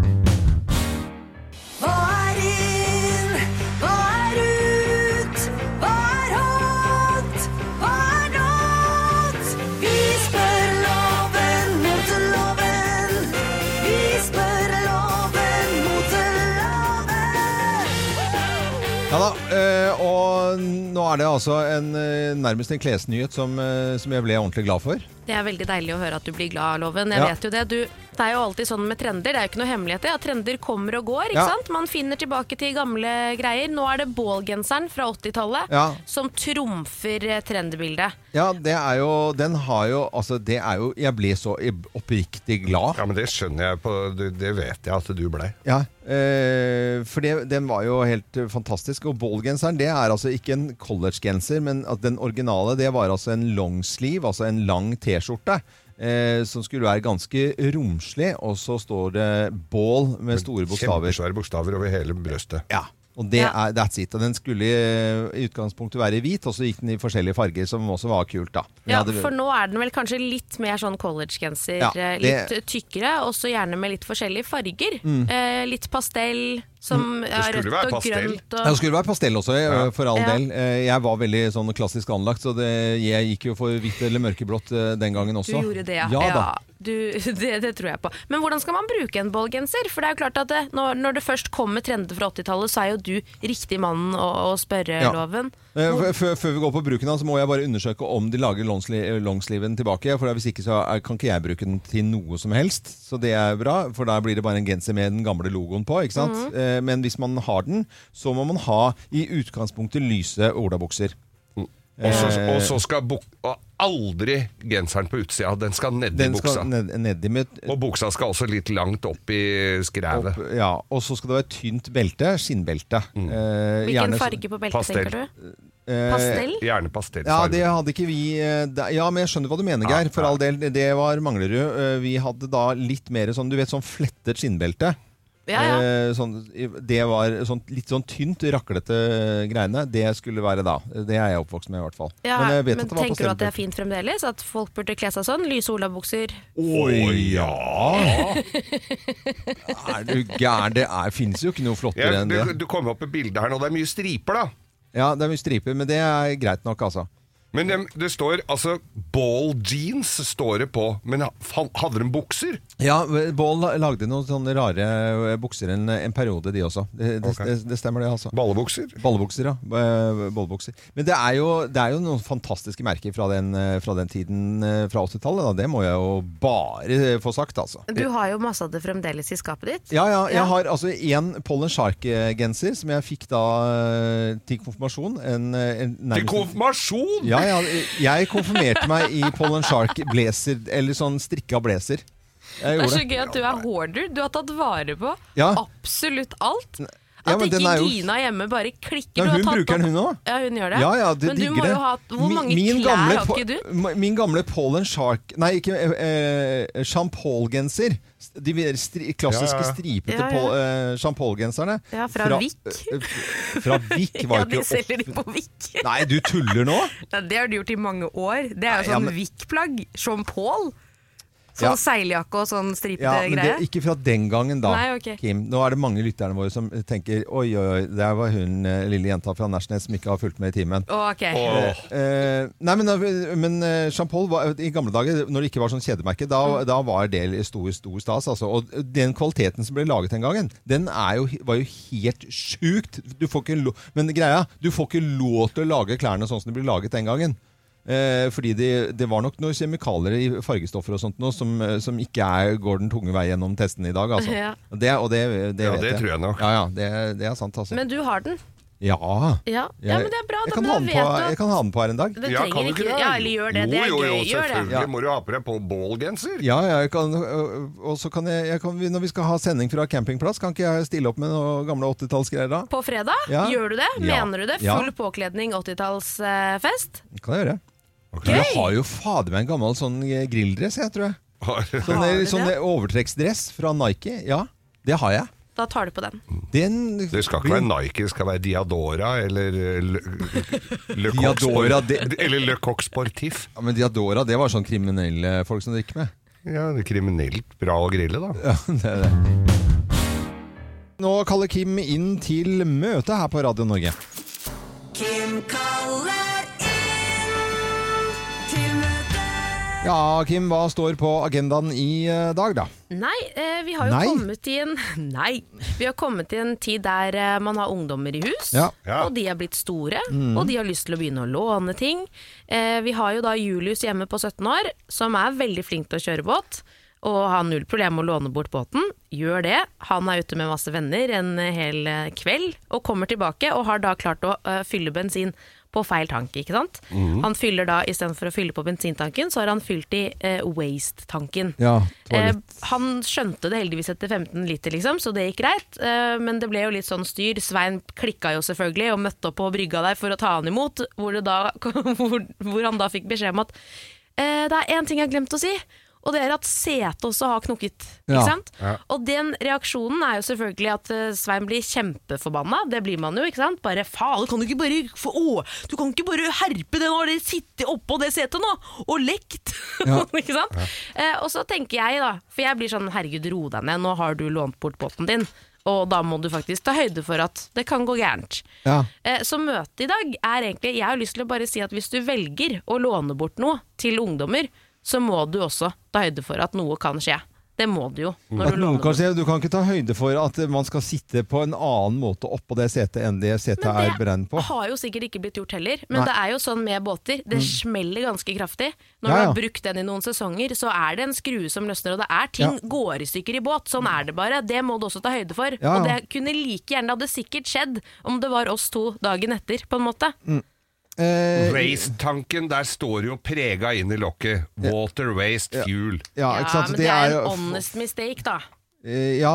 Hva er inn? Hva er ut? Hva er hot? Hva er not? Vi spør loven mot loven. Vi spør loven mot loven. Ja da, eh, og nå er det altså en, eh, nærmest en klesnyhet som, eh, som jeg ble ordentlig glad for. Det er veldig deilig å høre at du blir glad, Loven. Jeg Ja. vet jo det. Du, det er jo alltid sånn med trender. Det er jo ikke noe hemmelighet det. At trender kommer og går, ikke Ja. sant? Man finner tilbake til gamle greier. Nå er det bålgenseren fra åttitallet Ja. som trumfer eh, trendbildet. Ja, det er jo, den har jo, altså det er jo, jeg ble så oppriktig glad. Ja, men det skjønner jeg på Det, det vet jeg at du ble. Ja, eh, for det, den var jo helt eh, fantastisk. Og ballgenseren, det er altså ikke en collegegenser, men at den originale, det var altså en longsleeve, altså en lang t-skjorte, eh, som skulle være ganske romslig, og så står det ball med store bokstaver. Kjempesvære bokstaver over hele brøstet. Ja, og det Ja. er, that's it. Og den skulle eh, i utgangspunktet være hvit, og så gikk den i forskjellige farger, som også var kult da. Men Ja, jeg hadde- for nå er den vel kanskje litt mer sånn collegegenser, Ja, eh, det- litt tykkere, og så gjerne med litt forskjellige farger. Mm. Eh, litt pastell, Som Det er skulle rødt være og pastell. grønt. Det Og... skulle være pastell også, eh, for all Ja. del. Eh, Jeg var veldig sånn klassisk anlagt, så det, jeg gikk jo for hvitt eller mørkeblått eh, den gangen Du også. gjorde det, ja. Ja da. Du, det, det tror jeg på. Men hvordan skal man bruke en ballgenser? For det er jo klart at det, når, når det først kommer trender fra åttitallet, så er jo du riktig mannen å, å spørre Ja. loven. Eh, f- f- Før vi går på bruken av, så må jeg bare undersøke om de lager longsli- longsleeven tilbake. For hvis ikke så er, kan ikke jeg bruke den til noe som helst. Så det er bra, for da blir det bare en genser med den gamle logoen på. Ikke sant? Mhm. Eh, Men hvis man har den, så må man ha i utgangspunktet lyse olabukser. Og så, og så skal buk og aldri genseren på utsida, den skal ned i Den buksa. skal ned, ned i med, Og buksa skal også litt langt opp i skrevet. opp, ja, og så skal det være et tynt belte, skinnbelte. Mm. Eh, Hvilken gjerne så- farge på beltet Pastell. tenker du? Eh, Pastell? Gjerne Ja, pastellfarge. det hadde ikke vi eh, da- Ja, men jeg skjønner hva du mener, Ja, Geir. For ja. all del, det var Manglerud. Eh, Vi hadde da litt mer sånn, du vet, sånn flettet skinnbelte. Ja, ja. Eh, Sånn, det var sånn, litt sånn tynt, raklete greiene. Det skulle være da. Det er jeg oppvokst med, i hvert fall. Ja, men men jeg vet at det var tenker du at det er pastellbelte. fint fremdeles? At folk burde kle seg sånn? Lyse olabukser? Oi, ja! Er du gæren? Det er, finnes jo ikke noe flottere Ja, enn du, det. du kommer opp med bildet her nå, det er mye striper da. Ja, det er mye striper, men det er greit nok, altså. Men det, det står, altså, ball jeans står det på, men ha- hadde de bukser? Ja, Bål lagde noen sånne rare bukser en, en periode, de også. Det, det, Ok. det, det stemmer det, altså. Ballebukser? Ballebukser, ja. Eh, Ballebukser. Men det er, jo, det er jo noen fantastiske merker fra den, eh, fra den tiden, eh, fra åttitallet. Da. Det må jeg jo bare få sagt, altså. Du har jo masse av det fremdeles i skapet ditt. Ja, ja, jeg Ja. har altså en Pollen Shark-genser som jeg fikk da eh, til konfirmasjon. En, eh, en, Til nærmest- konfirmasjon? Ja, ja, jeg konfirmerte meg i Pollen Shark blazer, eller sånn strikka blazer. Jeg Det er gjorde så det. gøy at du er hoarder. Du har tatt vare på Ja. absolutt alt. Ja, At men den ikke er jo- Gina hjemme bare klikker. Ja, Du har hun tatt bruker den, opp- hun òg. Ja, hun gjør det. Ja, ja, det Men du digger må det. jo ha Hvor Mi- mange min klær gamle har po- ikke du? m- Min gamle Pollen Shark Nei, ikke eh, eh, Jean Paul-genser. De stri, klassiske Ja, ja. stripete Ja, ja. Paul- eh, Jean Paul-genserne. Ja, fra Vik. eh, Fra Vik var Ja, jo de ikke selger de opp- på Vik. Nei, du tuller nå? Ja, det har du gjort i mange år. Det er jo Nei, ja, sånn men- Vik-plagg. Jean Paul. Sånn Ja. seiljakke og sånn stripete Ja, men det, greie. ikke fra den gangen, da. Nei, ok. Kim. Nå er det mange lytterne våre som tenker oi, oi, oi, der var hun eh, lille jenta fra Nærsnes som ikke har fulgt med i timen. Å, ok. Åh. Eh, nei, men, men eh, Jean Paul var, i gamle dager, når det ikke var sånn kjedemerke, da, da var det stor, stor stas. Altså. Og den kvaliteten som ble laget den gangen, den er jo, var jo helt sjukt. Du får ikke lo, men greia, du får ikke lov til å lage klærne sånn som de ble laget den gangen. Eh, fordi det, det var nok noen kjemikalier i fargestoffer og sånt nå, som, som ikke er, går den tunge vei gjennom testen i dag. Altså. Ja. Og det, og det, det Ja, vet det tror jeg nok. Ja, ja, det, det er sant, altså. Men du har den. ja. Ja, ja men det er bra. jeg, Da kan ha den vet på, du at jeg kan ha den på her en dag. det Ja, trenger kan du ikke ikke det? Ja, eller gjør det. Det er jo, jo, gøy. jo, Gjør det. selvfølgelig må du ha på deg på ballgenser. Ja, jeg kan, og så kan jeg, jeg kan, når vi skal ha sending fra campingplass, kan ikke jeg stille opp med noen gamle åttitallsgreier da? På fredag? Ja. Gjør du det? Ja. Mener du det? Ja. Full påkledning, åttitallsfest? Det kan jeg gjøre. Jeg har jo fader meg en gammel sånn eh, grilldress, jeg tror jeg. Sånn, Har eh, du sånn det? eh, overtrekksdress fra Nike. Ja, det har jeg. Da tar du på den. Den Det skal ikke være Nike, det skal være Diadora eller eh, Le, Le Coq Diadora, Sport- det- Eller Le Coq Sportif. Ja, men Diadora, det var sånn kriminelle folk som drikker med. Ja, det er kriminelt bra å grille, da. Ja, det er det. Nå kaller Kim inn til møte her på Radio Norge. Kim kaller inn til møte. Ja, Kim, hva står på agendaen i eh, dag da? Nei, eh, vi har jo Nei? kommet i en Nei, vi har kommet i en tid der eh, man har ungdommer i hus, Ja. Ja. og de er blitt store, Mm. og de har lyst til å begynne å låne ting. Eh, vi har jo da Julius hjemme på sytten år, som er veldig flink til å kjøre båt, og har null problem med å låne bort båten. Gjør det. Han er ute med masse venner en hel eh, kveld, og kommer tilbake, og har da klart å eh, fylle bensin på feil tank, ikke sant? Mhm. Han fyller da, i stedet for å fylle på bensintanken, så har han fylt i eh, waste-tanken. Ja, Eh, toalett. han skjønte det heldigvis etter femten liter, liksom, så det gikk greit. Eh, men det ble jo litt sånn styr. Svein klikka jo selvfølgelig og møtte opp på brygga der for å ta han imot, hvor, det da, hvor, hvor han da fikk beskjed om at eh, det er én ting jeg har glemt å si. Og det er at setet også har knukket, Ja. ikke sant? Ja. Og den reaksjonen er jo selvfølgelig at uh, Svein blir kjempeforbanna, det blir man jo, ikke sant? Bare, faen, kan du ikke bare, få, å, du kan ikke bare herpe den og sitte oppå det setet nå, og lekt, Ja. ikke sant? Ja. Uh, og så tenker jeg da, for jeg blir sånn, herregud, ro deg ned, nå har du lånt bort båten din, og da må du faktisk ta høyde for at det kan gå gærent. Ja. Uh, så møtet i dag er egentlig, jeg har lyst til å bare si at hvis du velger å låne bort noe til ungdommer, så må du også ta høyde for at noe kan skje. Det må du jo. Når At du, noen låner kan bort. si, du kan ikke ta høyde for at man skal sitte på en annen måte oppå det setet enn det setet Men er beregnet på. det har jo sikkert ikke blitt gjort heller, men Nei. det er jo sånn med båter, det smeller ganske kraftig. Når Ja, du ja. har brukt den i noen sesonger, så er det en skrue som løsner, og det er ting Ja. går i stykker i båt, sånn er det bare. Det må du også ta høyde for. Ja, ja. Og det kunne like gjerne, det hadde sikkert skjedd om det var oss to dagen etter, på en måte. Eh, Waste-tanken, der står jo prega inn i lokket. Water, waste, fuel. ja, Ja, ikke sant? men Så det er en jo- honest mistake, da. Eh, ja,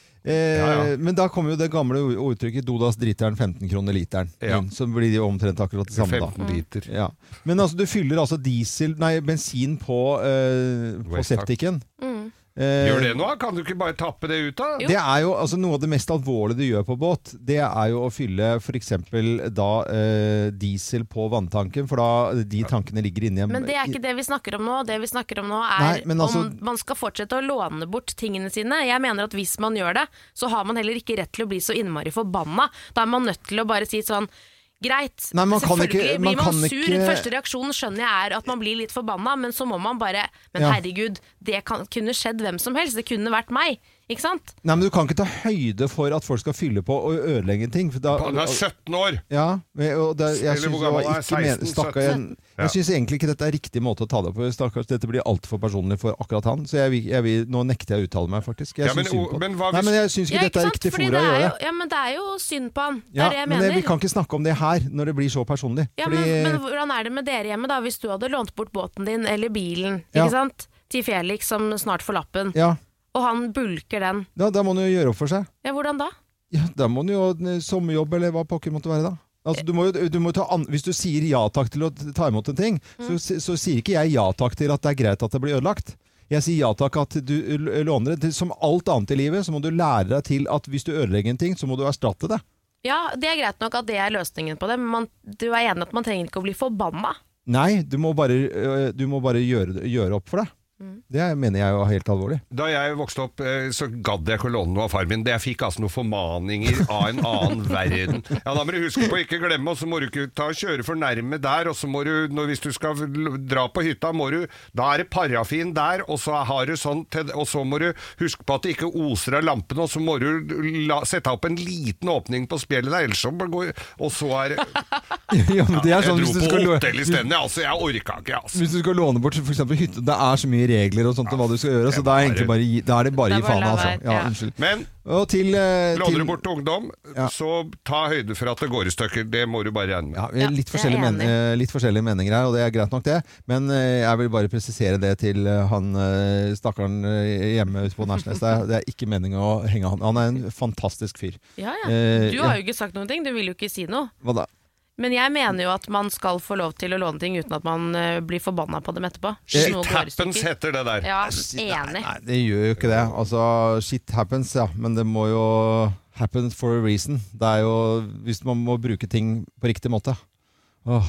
eh, Ja, ja. men da kommer jo det gamle ordtrykket Dodas driteren femten kroner literen Ja. inn, så blir det jo omtrent akkurat det samme da. femten liter. Ja. Men altså, du fyller altså diesel, nei, bensin på, eh, på Waste tank. septiken. Mm. Eh, Gjør det nå? Kan du ikke bare tappe det ut da? Det er jo altså, noe av det mest alvorlige du gjør på båt. Det er jo å fylle for eksempel da eh, diesel på vanntanken, for da de tankene ligger inni en Men det er ikke det vi snakker om nå. Det vi snakker om nå er Nei, men altså- om man skal fortsette å låne bort tingene sine. Jeg mener at hvis man gjør det, så har man heller ikke rett til å bli så innmari forbanna. Da er man nødt til å bare si sånn, greit, Nei, man kan selvfølgelig ikke- man blir man kan sur. ikke- Første reaksjon skjønner jeg er at man blir litt forbanna, men så må man bare, men Ja. herregud, det kan, kunne skjedd hvem som helst. Det kunne vært meg, ikke sant? Nei, men du kan ikke ta høyde for at folk skal fylle på og ødelegge ting. For da, Han er sytten år! Ja, men- og det, jeg Eller synes hvor jo gammel er ikke men- seksten, stakkar, jeg, Ja. jeg synes egentlig ikke dette er riktig måte å ta det på. Stakkars, dette blir altfor personlig for akkurat han. Så jeg, vil- jeg vil, nå nekter jeg å uttale meg, faktisk. Jeg Ja, men synes synd o- på. men hva Nei, hvis- men jeg synes ikke Ja, dette er sant? riktig Fordi fora det å er gjøre jo, det. ja, men det er jo synd på han. Det Ja, er det jeg men mener. det, vi kan ikke snakke om det her, når det blir så personlig. Ja, Fordi, men, men hvordan er det med dere hjemme da, hvis du hadde lånt bort båten din eller bilen, Ja. ikke sant? Til Felix som snart får lappen, ja, og han bulker den. da, da må han jo gjøre opp for seg. Ja, hvordan da? Ja, da må han jo ha en sommerjobb, eller hva pokker måtte være da. Altså, du må jo, du må ta an, hvis du sier ja takk til å ta imot en ting, så, så sier ikke jeg ja takk til at det er greit at det blir ødelagt. Jeg sier ja takk at du l- låner det. Som alt annet i livet, så må du lære deg til at hvis du ødelegger en ting, så må du erstatte det. Ja, det er greit nok at det er løsningen på det, men man, du er enig at man trenger ikke å bli forbanna. Nei, du må bare, øh, du må bare gjøre, det- gjøre opp for det. Det mener jeg jo er helt alvorlig. Da jeg vokste opp, eh, så gadd jeg ikke å låne noe av far min. Det Jeg fikk altså noen formaninger av en annen verden. Ja, da må du huske på å ikke glemme, og så må du ikke ta og kjøre for nærme der, og så må du, når, hvis du skal l- dra på hytta, må du, da er det parafin der, og så har du sånn, til, og så må du huske på at det ikke oser av lampene, og så må du la, sette opp en liten åpning på spjellet der, ellers så går, og så er det, Ja, men det er jeg sånn, dro hvis du på skal lå- hotell i stedet, altså, jeg orka ikke, altså. Hvis du skal låne bort for eksempel hytte, det er så mye regler og sånt om hva du skal gjøre, så da er, egentlig bare, gi- da er det bare å Det gi er bare faen, la altså. være, Ja, ja. unnskyld. Men Og til, eh, låner til du bort til ungdom, Ja. så ta høyde for at det går i stykker, det må du bare regne med. Ja, vi har litt, det er forskjellige jeg men, enig eh, litt forskjellige meninger her, og det er greit nok det. Men eh, jeg vil bare presisere det til eh, han eh, stakkaren eh, hjemme ute på Nærsnes. Det er, det er ikke meningen å henge han. Han er en fantastisk fyr. Ja, ja. Eh, Du har jo ikke sagt noen ting, du vil jo ikke si noe. Hva da? Men jeg mener jo at man skal få lov til å låne ting uten at man eh, blir forbanna på dem etterpå. Shit Noe går i happens stykker. heter det der. Ja, Nei, enig. nei, det gjør jo ikke det. Altså, shit happens, ja. Men det må jo happen for a reason. Det er jo hvis man må bruke ting på riktig måte. Åh.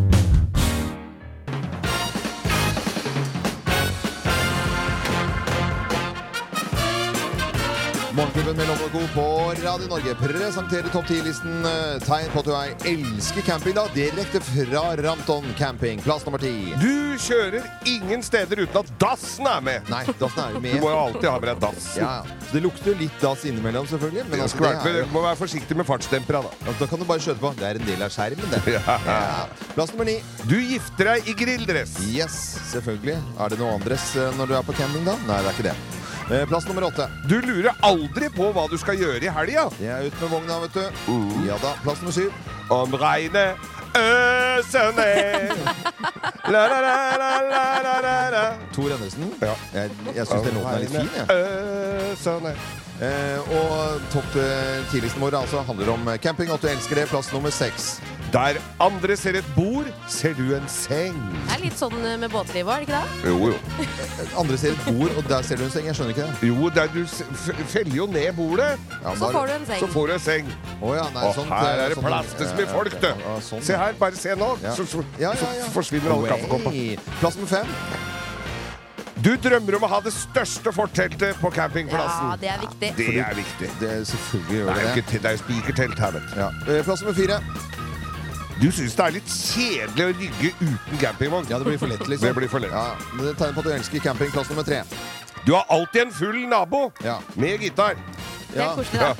Morgenklubben med Loven og Co. på Radio Norge presenterer topp ti-listen eh, tegn på at du er elsker camping da, direkte fra Ramton camping. Plass nummer ti. Du kjører ingen steder uten at dassen er med. Nei, dassen er jo Du med. må jo alltid ha med deg dass. Ja, ja. Det lukter jo litt dass innimellom, selvfølgelig. Men Men altså, det er jo, må være forsiktig med fartsdempera, da. altså, da kan du bare skjøte på. Det er en del av skjermen, det. Ja. Ja. Plass nummer ni. Du gifter deg i grilldress. Yes, selvfølgelig. Er det noe andres eh, når du er på camping da? Nei, det er ikke det. Eh, Plass nummer åtte. Du lurer aldri på hva du skal gjøre i helga. Det er ut med vogna, vet du. Ja da. Plass nummer syv. Om regnet øser ned. La, la, la, la, la, la, la, la. Tor Endresen. Ja. Jeg, jeg synes den låten er litt fin, jeg. Øser ned. Eh, og topp ti-listen vår altså handler om camping, og at du elsker det. Plass nummer seks. Der andre ser et bord, ser du en seng. Det er litt sånn med båtlivet, er det ikke det? Jo, jo. Andre ser et bord, og der ser du en seng. Jeg skjønner ikke det. Jo, der du s- f- feller jo ned bordet. Ja, Så da- får du en seng. Så får du en seng. Å ja, nei, Og sånt, her er det sånt- plass til så mye ja, folk, ja, du. ja, sånn. Se her, bare se nå. Ja. Så, så, Ja, ja, så ja. forsvinner alle kaffekoppene. Oi. Plass nummer fem. Du drømmer om å ha det største forteltet på campingplassen. Ja, det er viktig. Det er viktig. Det er selvfølgelig gjør Det er jo det. ikke til- det er jo spikertelt her, vet du. Ja. Eh, Plass nummer fire. Du syns det er litt kjedelig å rygge uten campingvogn? Ja, det blir for lett, liksom. Det blir for lett. Ja, men det tegner på at du elsker camping. Plass nummer tre. Du har alltid en full nabo Ja. med gitar. Det er Ja. koselig, da.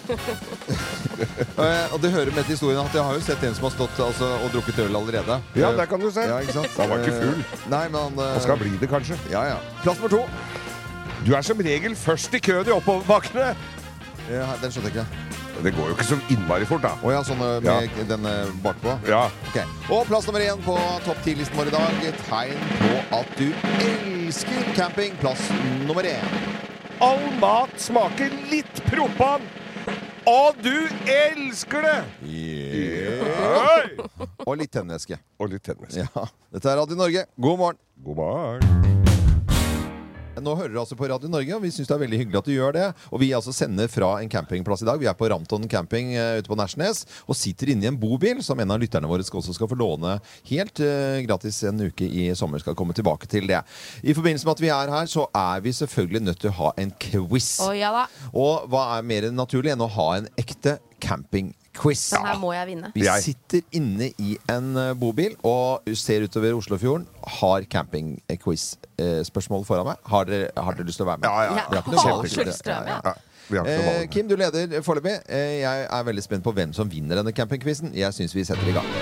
Eh, Og det hører med til historien at jeg har jo sett en som har stått altså, og drukket øl allerede. Ja, der kan du se. Ja, ikke sant? Han var ikke full. Eh, Nei, men han eh, Og skal bli det, kanskje. Ja, ja. Plass nummer to. Du er som regel først i køen i oppoverbakkene. Ja, den skjønte jeg ikke. Det går jo ikke så innmari fort, da. Å ja, sånn eh, med den eh, bakpå? Ja. Ok. Og plass nummer én på topp ti-listen vår i dag. Tegn på at du elsker camping. Plass nummer én. All mat smaker litt proppan, og du elsker det! Yeah. Og litt tenneske. Og litt tenneske. Ja. Dette er Radio Norge. God morgen. God morgen. Nå hører du altså på Radio Norge, og vi synes det er veldig hyggelig at du gjør det. Og vi altså sender fra en campingplass i dag. Vi er på Ramton camping uh, ute på Nærsnes, og sitter inne i en bobil, som en av lytterne våre skal også skal få låne helt uh, gratis en uke i sommer. Skal komme tilbake til det. I forbindelse med at vi er her, så er vi selvfølgelig nødt til å ha en quiz. Å ja da. Og hva er mer naturlig enn å ha en ekte campingquiz? Den her må jeg vinne. Vi sitter inne i en uh, bobil og ser utover Oslofjorden. Har campingquiz-spørsmål foran meg. Har dere, har dere lyst til å være med? Ja, ja. Ja, Vi har ikke noe har valg. så lyst til å være med, Ja, ja. Vi har ikke noe Eh, valg. Kim, du leder foreløpig. Eh, jeg er veldig spent på hvem som vinner denne campingquizen. Jeg syns vi setter i gang.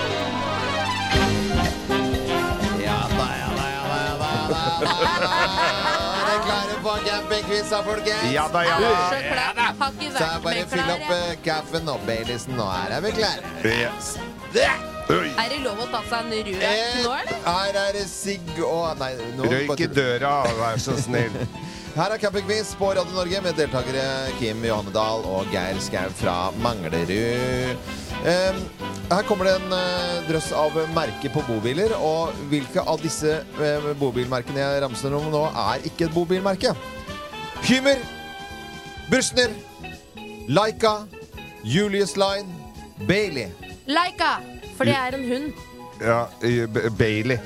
Ja da, ja da, ja da, ja da, ja da. Er dere klare på campingquiz, da, folkens? Ja da, ja Så da. klart. Har ikke Så er vært bare med fyll opp klare. eh, kaffen og Baileysen. Nå er vi klare. Yes. Oi. Er det lov å ta seg en rød nå, Eh, eller? Her er det sigg og Nei, nå Røyk i døra, vær så snill. Her er campingquiz på Radio Norge med deltakere Kim Johannedal og Geir Skau fra Manglerud. Um, her kommer det en uh, drøss av merker på bobiler, og hvilke av disse uh, bobilmerkene jeg ramser om nå er ikke et bobilmerke? Hymer, Bursner, Laika, Julius Line, Bailey. Laika, for det er en hund. Ja, i B- Bailey.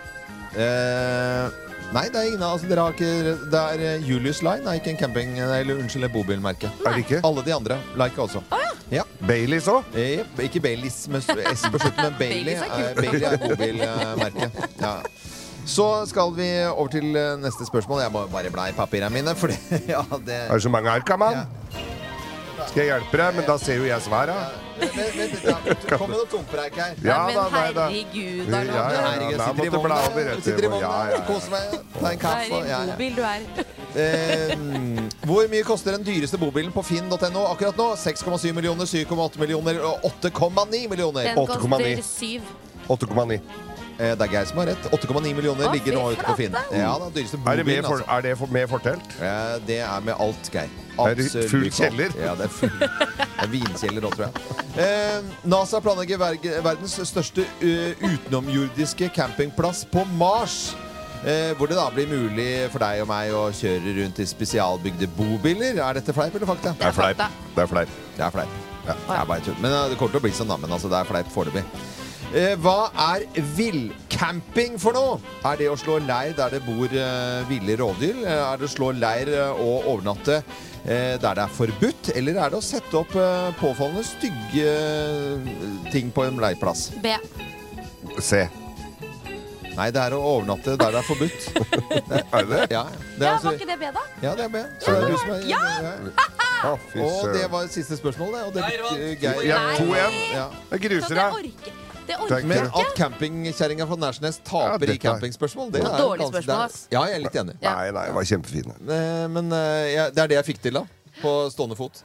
Eh, nei, det er ingen av altså, dere har ikke, det er eh, Julius Line er ikke en camping eller unnskyld, et bobilmerke. Er det ikke? Alle de andre. Laika også. Ja. Baileys òg? Eh, ikke Baileys med S på slutten, men Bailey Baileys er er, kult. Bailey er bobilmerke. Ja. Så skal vi over til eh, neste spørsmål. Jeg må bare bla i papirene mine, for det, ja, det Er det så mange ark, mann? Ja. Skal jeg hjelpe deg, men da ser jo jeg svaret. Vent, vent, vent, vent, ja. Kom med noe tompreik her. Ja men da, nei da. herregud, da, Ja, ja, ja. Herregud, Da sitter i måtte bla over vogna, etter. sitter i Ja, vogna, ja, ja. koser meg, tar en Det kaffe. er og- i ja, ja. bobil du er. Eh, hvor mye koster den dyreste bobilen på finn punktum no akkurat nå? seks komma syv millioner, syv komma åtte millioner og åtte komma ni millioner. Den åtte komma ni. koster syv. åtte komma ni. Eh, det er Geir som har rett. åtte komma ni millioner Å, ligger nå fy ute på Finn. flate. Ja, den dyreste Er det med, bobilen, for, altså. er det for, med fortelt? Eh, det er med alt, Geir. Er det Absolutt full alt. kjeller? Ja, det er full. Det er vinkjeller også, tror jeg. Eh, NASA planlegger ver- verdens største uh, utenomjordiske campingplass på Mars. Eh, hvor det da blir mulig for deg og meg å kjøre rundt i spesialbygde bobiler. Er dette fleip eller fakta? Det er fleip. Det er fleip. Det er fleip. Ja, det er bare tull. Men eh, det kommer til å bli sånn, da. Men altså, det er fleip foreløpig. Eh, hva er villcamping for noe? Er det å slå leir der det bor eh, ville rovdyr? Eh, Er det å slå leir eh, og overnatte eh, der det er forbudt? Eller er det å sette opp eh, påfallende stygge eh, ting på en leirplass? B. Se. Nei, det er å overnatte der det er forbudt. Det Er det det? Ja, det er, Ja, altså, var ikke det B, da? ja, det er med. Så det er du som er, Ja! Å, fy Og det søren. var siste spørsmål, det. Og det betyr Geir. Ja, to igjen. Ja. Jeg Så gruser det deg. orker Det Takk. orker Men jeg at ikke. campingkjæringa fra Nærsnes Ja, taper dette i er- campingspørsmål, det Det var er dårlig ganske- spørsmål, det er- ass. Ja, jeg er litt enig. Ja. Nei, nei, det var kjempefine. Eh, Men eh, ja, det er det jeg fikk til, da. På stående fot.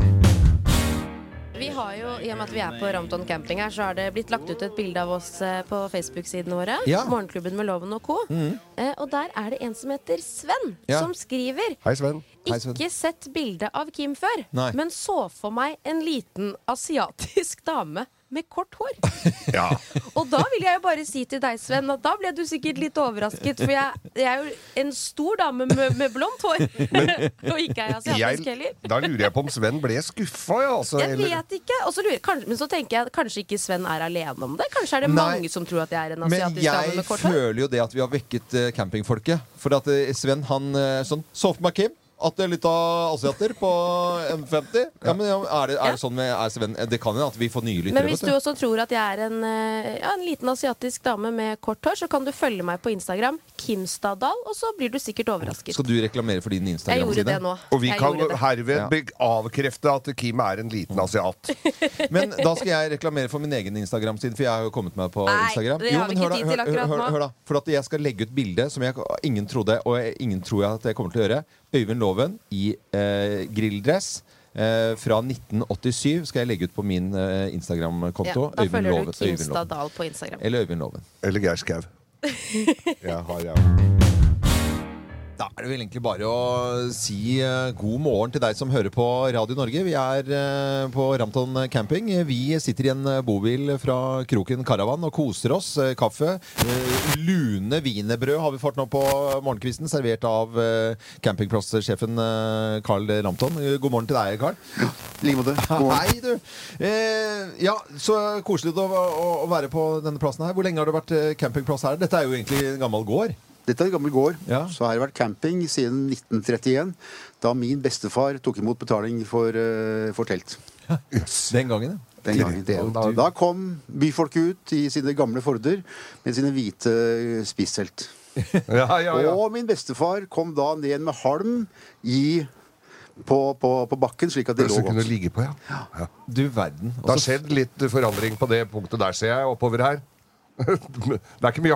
Vi har jo, I og med at vi er på Ramton camping her, så har det blitt lagt ut et bilde av oss eh, på Facebook-sidene våre. Ja. Morgenklubben med Loven og co. Eh, og der er det en som heter Sven, Ja. som skriver Hei, Sven. Hei, Sven. Ikke sett bilde av Kim før, Nei. men så for meg en liten asiatisk dame med kort hår. Ja. Og da vil jeg jo bare si til deg, Sven, at da ble du sikkert litt overrasket, for jeg, jeg er jo en stor dame med, med blondt hår. Men, og ikke er asiatisk heller. Da lurer jeg på om Sven ble skuffa, ja. Altså, jeg eller? vet ikke. Og så lurer, kanskje, men så tenker jeg kanskje ikke Sven er alene om det. Kanskje er det Nei, mange som tror at jeg er en asiatisk dame med kort hår. Men jeg føler jo det at vi har vekket uh, campingfolket. For at uh, Sven, han uh, sånn, så for meg Kim. At det er litt av asiater på M femti. Ja, men er det, er det sånn med er Sven? Det kan jo at vi får nye lyttere. Men hvis du også tror at jeg er en, ja, en liten asiatisk dame med kort hår, så kan du følge meg på Instagram, Kim Stadal, og så blir du sikkert overrasket. Skal du reklamere for din Instagram-side? Jeg gjorde det nå. Og vi jeg kan herved ja. avkrefte at Kim er en liten asiat. Men da skal jeg reklamere for min egen Instagram-side, for jeg har jo kommet meg på Nei, Instagram. det har vi ikke tid til akkurat hør, hør, hør, hør da. For at jeg skal legge ut bilde som jeg, ingen trodde, og ingen tror jeg at jeg kommer til å gjøre. Øyvind Loven i eh, grilldress eh, fra nitten åttisyv skal jeg legge ut på min eh, Instagram-konto. Ja, da Øyvind følger Loven, du Kim Stadal på Instagram. Eller Øyvind Loven. Eller Geir Skau. Jeg har, ja. Da er det vel egentlig bare å si uh, god morgen til deg som hører på Radio Norge. Vi er uh, på Ramton camping. Vi sitter i en uh, bobil fra Kroken Caravan og koser oss. Uh, kaffe. Uh, lune wienerbrød har vi fått nå på morgenkvisten, servert av uh, campingplasssjefen uh, Carl Ramton. Uh, god morgen til deg, Carl. Ja, like måte. God morgen. Hei, du. Uh, ja, så koselig å, å, å være på denne plassen her. Hvor lenge har det vært uh, campingplass her? Dette er jo egentlig en gammel gård. Dette er en gammel gård, ja. Så har det vært camping siden nitten trettien, da min bestefar tok imot betaling for, uh, for telt. Yes. Den gangen, ja. Den gangen. Da, da kom byfolket ut i sine gamle Forder med sine hvite spisstelt. Ja, ja, ja. Og min bestefar kom da ned med halm i, på, på, på bakken, slik at det lå godt. Ligge på, ja. Ja. Du verden. Det har skjedd litt forandring på det punktet der, ser jeg, oppover her. Det er ikke mye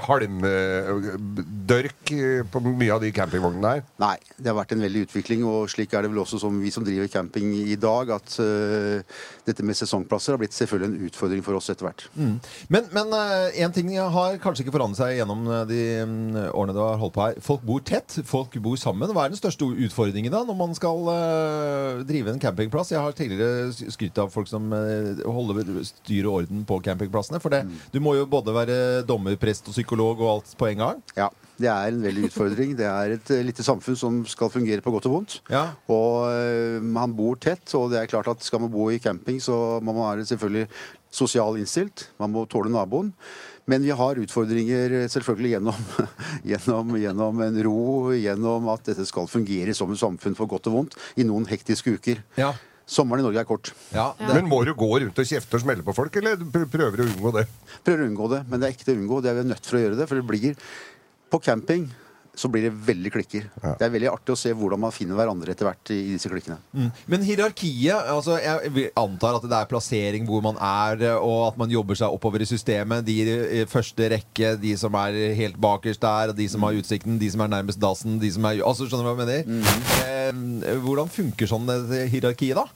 halmdørk på mye av de campingvognene her. Nei, det har vært en veldig utvikling, og slik er det vel også som vi som driver camping i dag, at uh, dette med sesongplasser har blitt selvfølgelig en utfordring for oss etter hvert. Mm. Men, men uh, en ting har kanskje ikke forandret seg gjennom de um, årene du har holdt på her. Folk bor tett, folk bor sammen. Hva er den største utfordringen da, når man skal uh, drive en campingplass? Jeg har tidligere skrytt av folk som uh, holder styr og orden på campingplassene, for det, mm. du må jo både være dommer, prest og psykolog og alt på en gang. Ja, det er en veldig utfordring. Det er et uh, lite samfunn som skal fungere på godt og vondt. Ja. Og uh, man bor tett, og det er klart at skal man bo i camping, så må man være selvfølgelig sosial innstilt. Man må tåle naboen. Men vi har utfordringer selvfølgelig gjennom, gjennom, gjennom en ro, gjennom at dette skal fungere som et samfunn for godt og vondt i noen hektiske uker. Ja. Sommeren i Norge er kort. Ja, men må du gå rundt og kjefte og smelle på folk, eller prøver du å unngå det? Prøver å unngå det, men det er ikke til å unngå. Det er vi nødt for å gjøre det, for det blir på camping så blir det veldig klikker. Ja. Det er veldig artig å se hvordan man finner hverandre etter hvert i disse klikkene. Mm. Men hierarkiet, altså jeg antar at det er plassering hvor man er, og at man jobber seg oppover i systemet. De i første rekke, de som er helt bakerst der, de som har utsikten, de som er nærmest dassen, de som er... Altså, skjønner du hva jeg mener? Mm. Eh, hvordan funker sånn det hierarkiet da?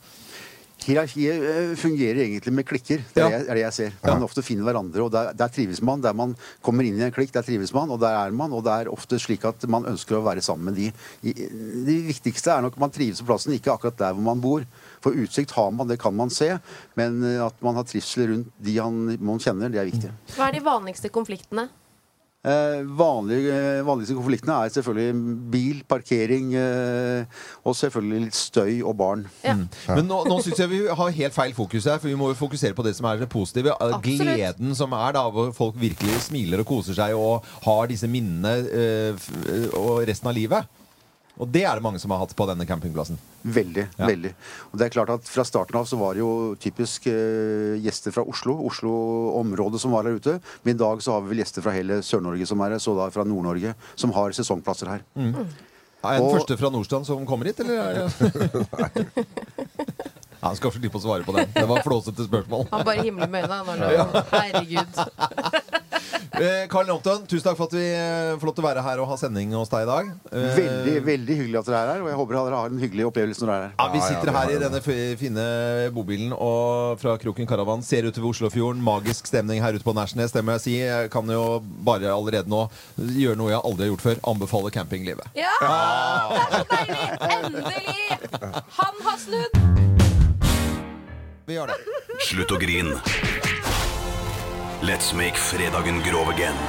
Hierarkiet fungerer egentlig med klikker. Det er, ja. det, er det jeg ser. Man ofte finner hverandre, og der, der trives man. Der man kommer inn i en klikk, der trives man, og der er man. Og det er ofte slik at man ønsker å være sammen med de. Det viktigste er nok at man trives på plassen, ikke akkurat der hvor man bor. For utsikt har man, det kan man se, men at man har trivsel rundt de han, man kjenner, det er viktig. Hva er de vanligste konfliktene? Eh, vanlige, vanligste konfliktene er selvfølgelig bil, parkering eh, og selvfølgelig litt støy og barn. Ja. Mm. Men nå, nå synes jeg vi har helt feil fokus her, for vi må jo fokusere på det som er det positive. Absolutt. Gleden som er da, hvor folk virkelig smiler og koser seg og har disse minnene eh, og resten av livet. Og det er det mange som har hatt på denne campingplassen. Veldig, ja. veldig. Og det er klart at fra starten av så var det jo typisk eh, gjester fra Oslo, Oslo-området som var her ute. Men i dag så har vi vel gjester fra hele Sør-Norge som er her, så da fra Nord-Norge, som har sesongplasser her. Mm. Er det den og... første fra Nordstrand som kommer hit, eller er det... Ja, han skal slippe å svare på den. Det var flåsete spørsmål. Han bare himler med øynene. Ja. Herregud. Carl Ramton, tusen takk for at vi får lov til å være her og ha sending hos deg i dag. Veldig, veldig hyggelig at dere er her, og jeg håper dere har en hyggelig opplevelse når dere er her. Ja, vi sitter her i denne fine bobilen og fra Kroken Caravan ser utover Oslofjorden. Magisk stemning her ute på Nærsnes. Det må jeg si. Jeg kan jo bare allerede nå gjøre noe jeg aldri har gjort før. Anbefale campinglivet. Ja! Det er så deilig! Endelig! Han har snudd! Vi gjør det. Slutt å grin. Let's make fredagen grov again.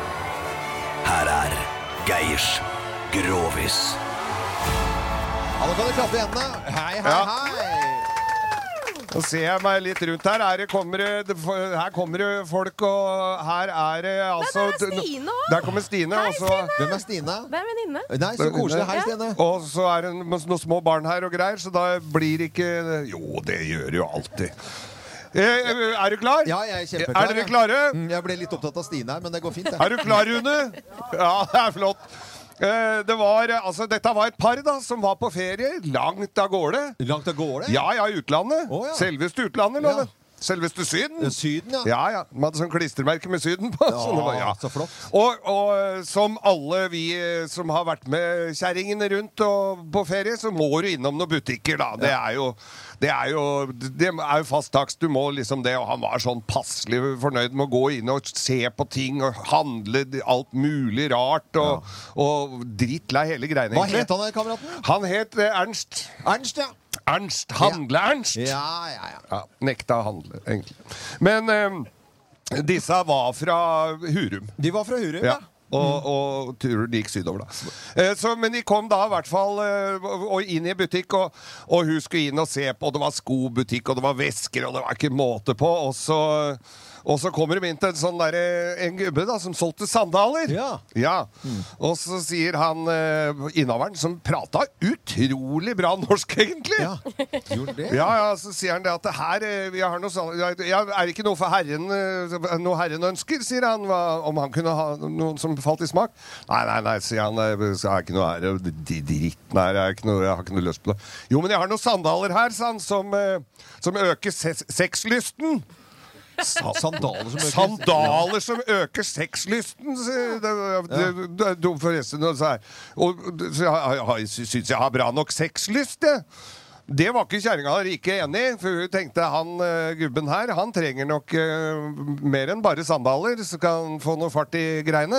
Her er Geirs Grovis. Ja, nå kan du klappe i hendene. Hei, hei, Ja. hei. Nå ser jeg meg litt rundt her. Her kommer det, her kommer det folk, og her er det altså... Nei, der er Stine også. Der kommer Stine. Hei, også. Stine. Hvem er Stine? Det er en venninne. Nei, så koselig. Hei, Stine. Og så er det noen små barn her og greier, så da blir ikke... Jo, det gjør det jo alltid. Eh, er du klar? Ja, jeg er kjempeklar. Er dere klare? Mm, Jeg ble litt opptatt av Stine her, men det går fint. Det. Er du klar, Rune? Ja, det er flott. Eh, Det var, altså, dette var et par da, som var på ferie, langt av gårde. Langt av gårde? Ja, ja, utlandet. Å, ja. Selveste utlandet, loven. Ja. Selveste Syden. Syden, ja. Ja, ja. Man hadde sånn klistremerke med Syden på. Ja, Så det var, ja. så flott. Og, og som alle vi som har vært med kjerringene rundt og på ferie, så må du innom noen butikker, da. Det er jo, det er jo, det er jo fast takst. Du må liksom det, og han var sånn passelig fornøyd med å gå inn og se på ting og handle alt mulig rart, og, og drittlei hele greiene, Hva egentlig. het han, kameraten? Han het eh, Ernst. Ernst, ja. Ernst, Handle-Ernst. Ja, ja, ja. Ja, nekta å handle, egentlig. Men eh, disse var fra Hurum. De var fra Hurum, Ja. ja. Og, og turen gikk sydover, da. Eh, så, men de kom da i hvert fall eh, og inn i butikk, og, og hun skulle inn og se på, og det var skobutikk, og det var vesker, og det var ikke måte på. Og så, og så kommer de inn til en sånn der, en gubbe da, som solgte sandaler. Ja. Ja. Og så sier han eh, innehaveren, som pratet utrolig bra norsk, egentlig. Ja, gjorde det? Ja, ja, så sier han det at det her eh, vi har noe sånn, ja, er det ikke noe for herren, eh, noe herren ønsker, sier han, hva, om han kunne ha noen som falt i smak. Nei, nei, nei, sier han, eh, så er ikke noe her, de dritten her, jeg, er ikke noe, jeg har ikke noe lyst på det. Jo, men jeg har noen sandaler her, sa han, som, eh, som øker ses sexlysten. Sa sandaler som øker Sandaler som øker sexlysten, sier det, det, det, det, forresten, og så her. Og så jeg, jeg, synes jeg har bra nok sexlyst, det. Det var ikke kjerringa ikke enig i, for hun tenkte han, uh, gubben her, han trenger nok uh, mer enn bare sandaler, så kan han få noe fart i greiene.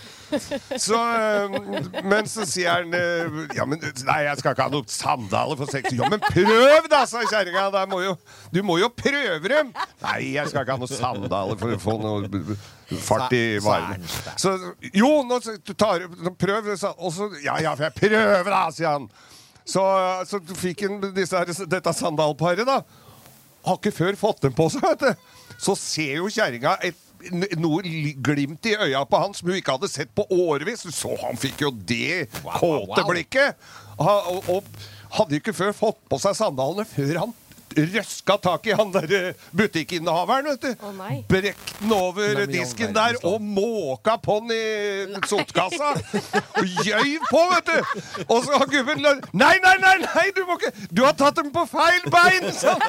Så, uh, men så sier han, uh, ja, men nei, jeg skal ikke ha noen sandaler for sex. Jo, men prøv da, sa kjerringa, da må jo, du må jo prøve dem. Nei, jeg skal ikke ha noen sandaler for å få noe fart i varene. Så, jo, nå tar du, prøv, og så, ja, ja, for jeg prøver da, sier han. Så, så fikk han disse her, dette sandalparet da. Har ikke før fått dem på seg, vet du. Så ser jo kjerringa et, noe glimt i øya på han som hun ikke hadde sett på årevis. Så han fikk jo det wow, kåte wow. blikket. Og, og, og hadde ikke før fått på seg sandalene før han røska tak i han der butikkinnehaveren, vet du. Å, nei. Brekt den over Nei, men i all disken verden, der sånn. og måka på den i sotkassa. Og gjøy på, vet du. Og så har gubben lød, nei, nei, nei, nei, du må ikke, du har tatt dem på feil bein, sånn.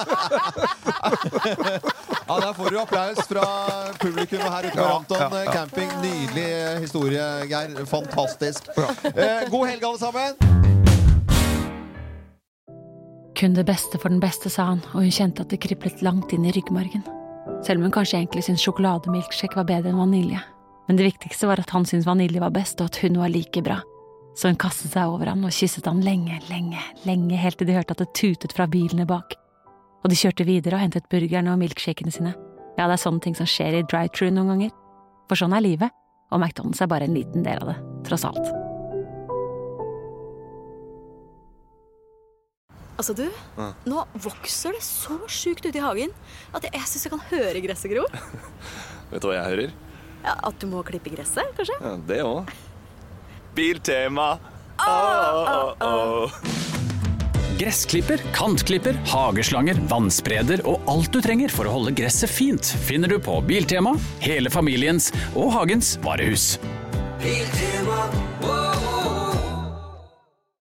Ja, der får du applaus fra publikum her ute på Ja, Ranton ja, ja. camping. Nydelig historie, Geir. Fantastisk. Eh, god helg, alle sammen. Kun det beste for den beste, sa han, og hun kjente at det kriblet langt inn i ryggmargen. Selv om hun kanskje egentlig syntes sjokolademilkshake var bedre enn vanilje. Men det viktigste var at han syntes vanilje var best, og at hun var like bra. Så hun kastet seg over han og kysset han lenge, lenge, lenge, helt til de hørte at det tutet fra bilene bak. Og de kjørte videre og hentet burgerne og milkshakene sine. Ja, det er sånne ting som skjer i drive-thru noen ganger. For sånn er livet, og McDonald's er bare en liten del av det, tross alt. Altså du, Ja. nå vokser det så sjukt ute i hagen at jeg, jeg synes jeg kan høre gresset gro. Vet du hva jeg hører? Ja, at du må klippe gresset, kanskje? Ja, det også. Biltema. Åh, åh, åh. Gressklipper, kantklipper, hageslanger, vannspreder og alt du trenger for å holde gresset fint finner du på Biltema, hele familiens og hagens varehus. Biltema, wow, wow.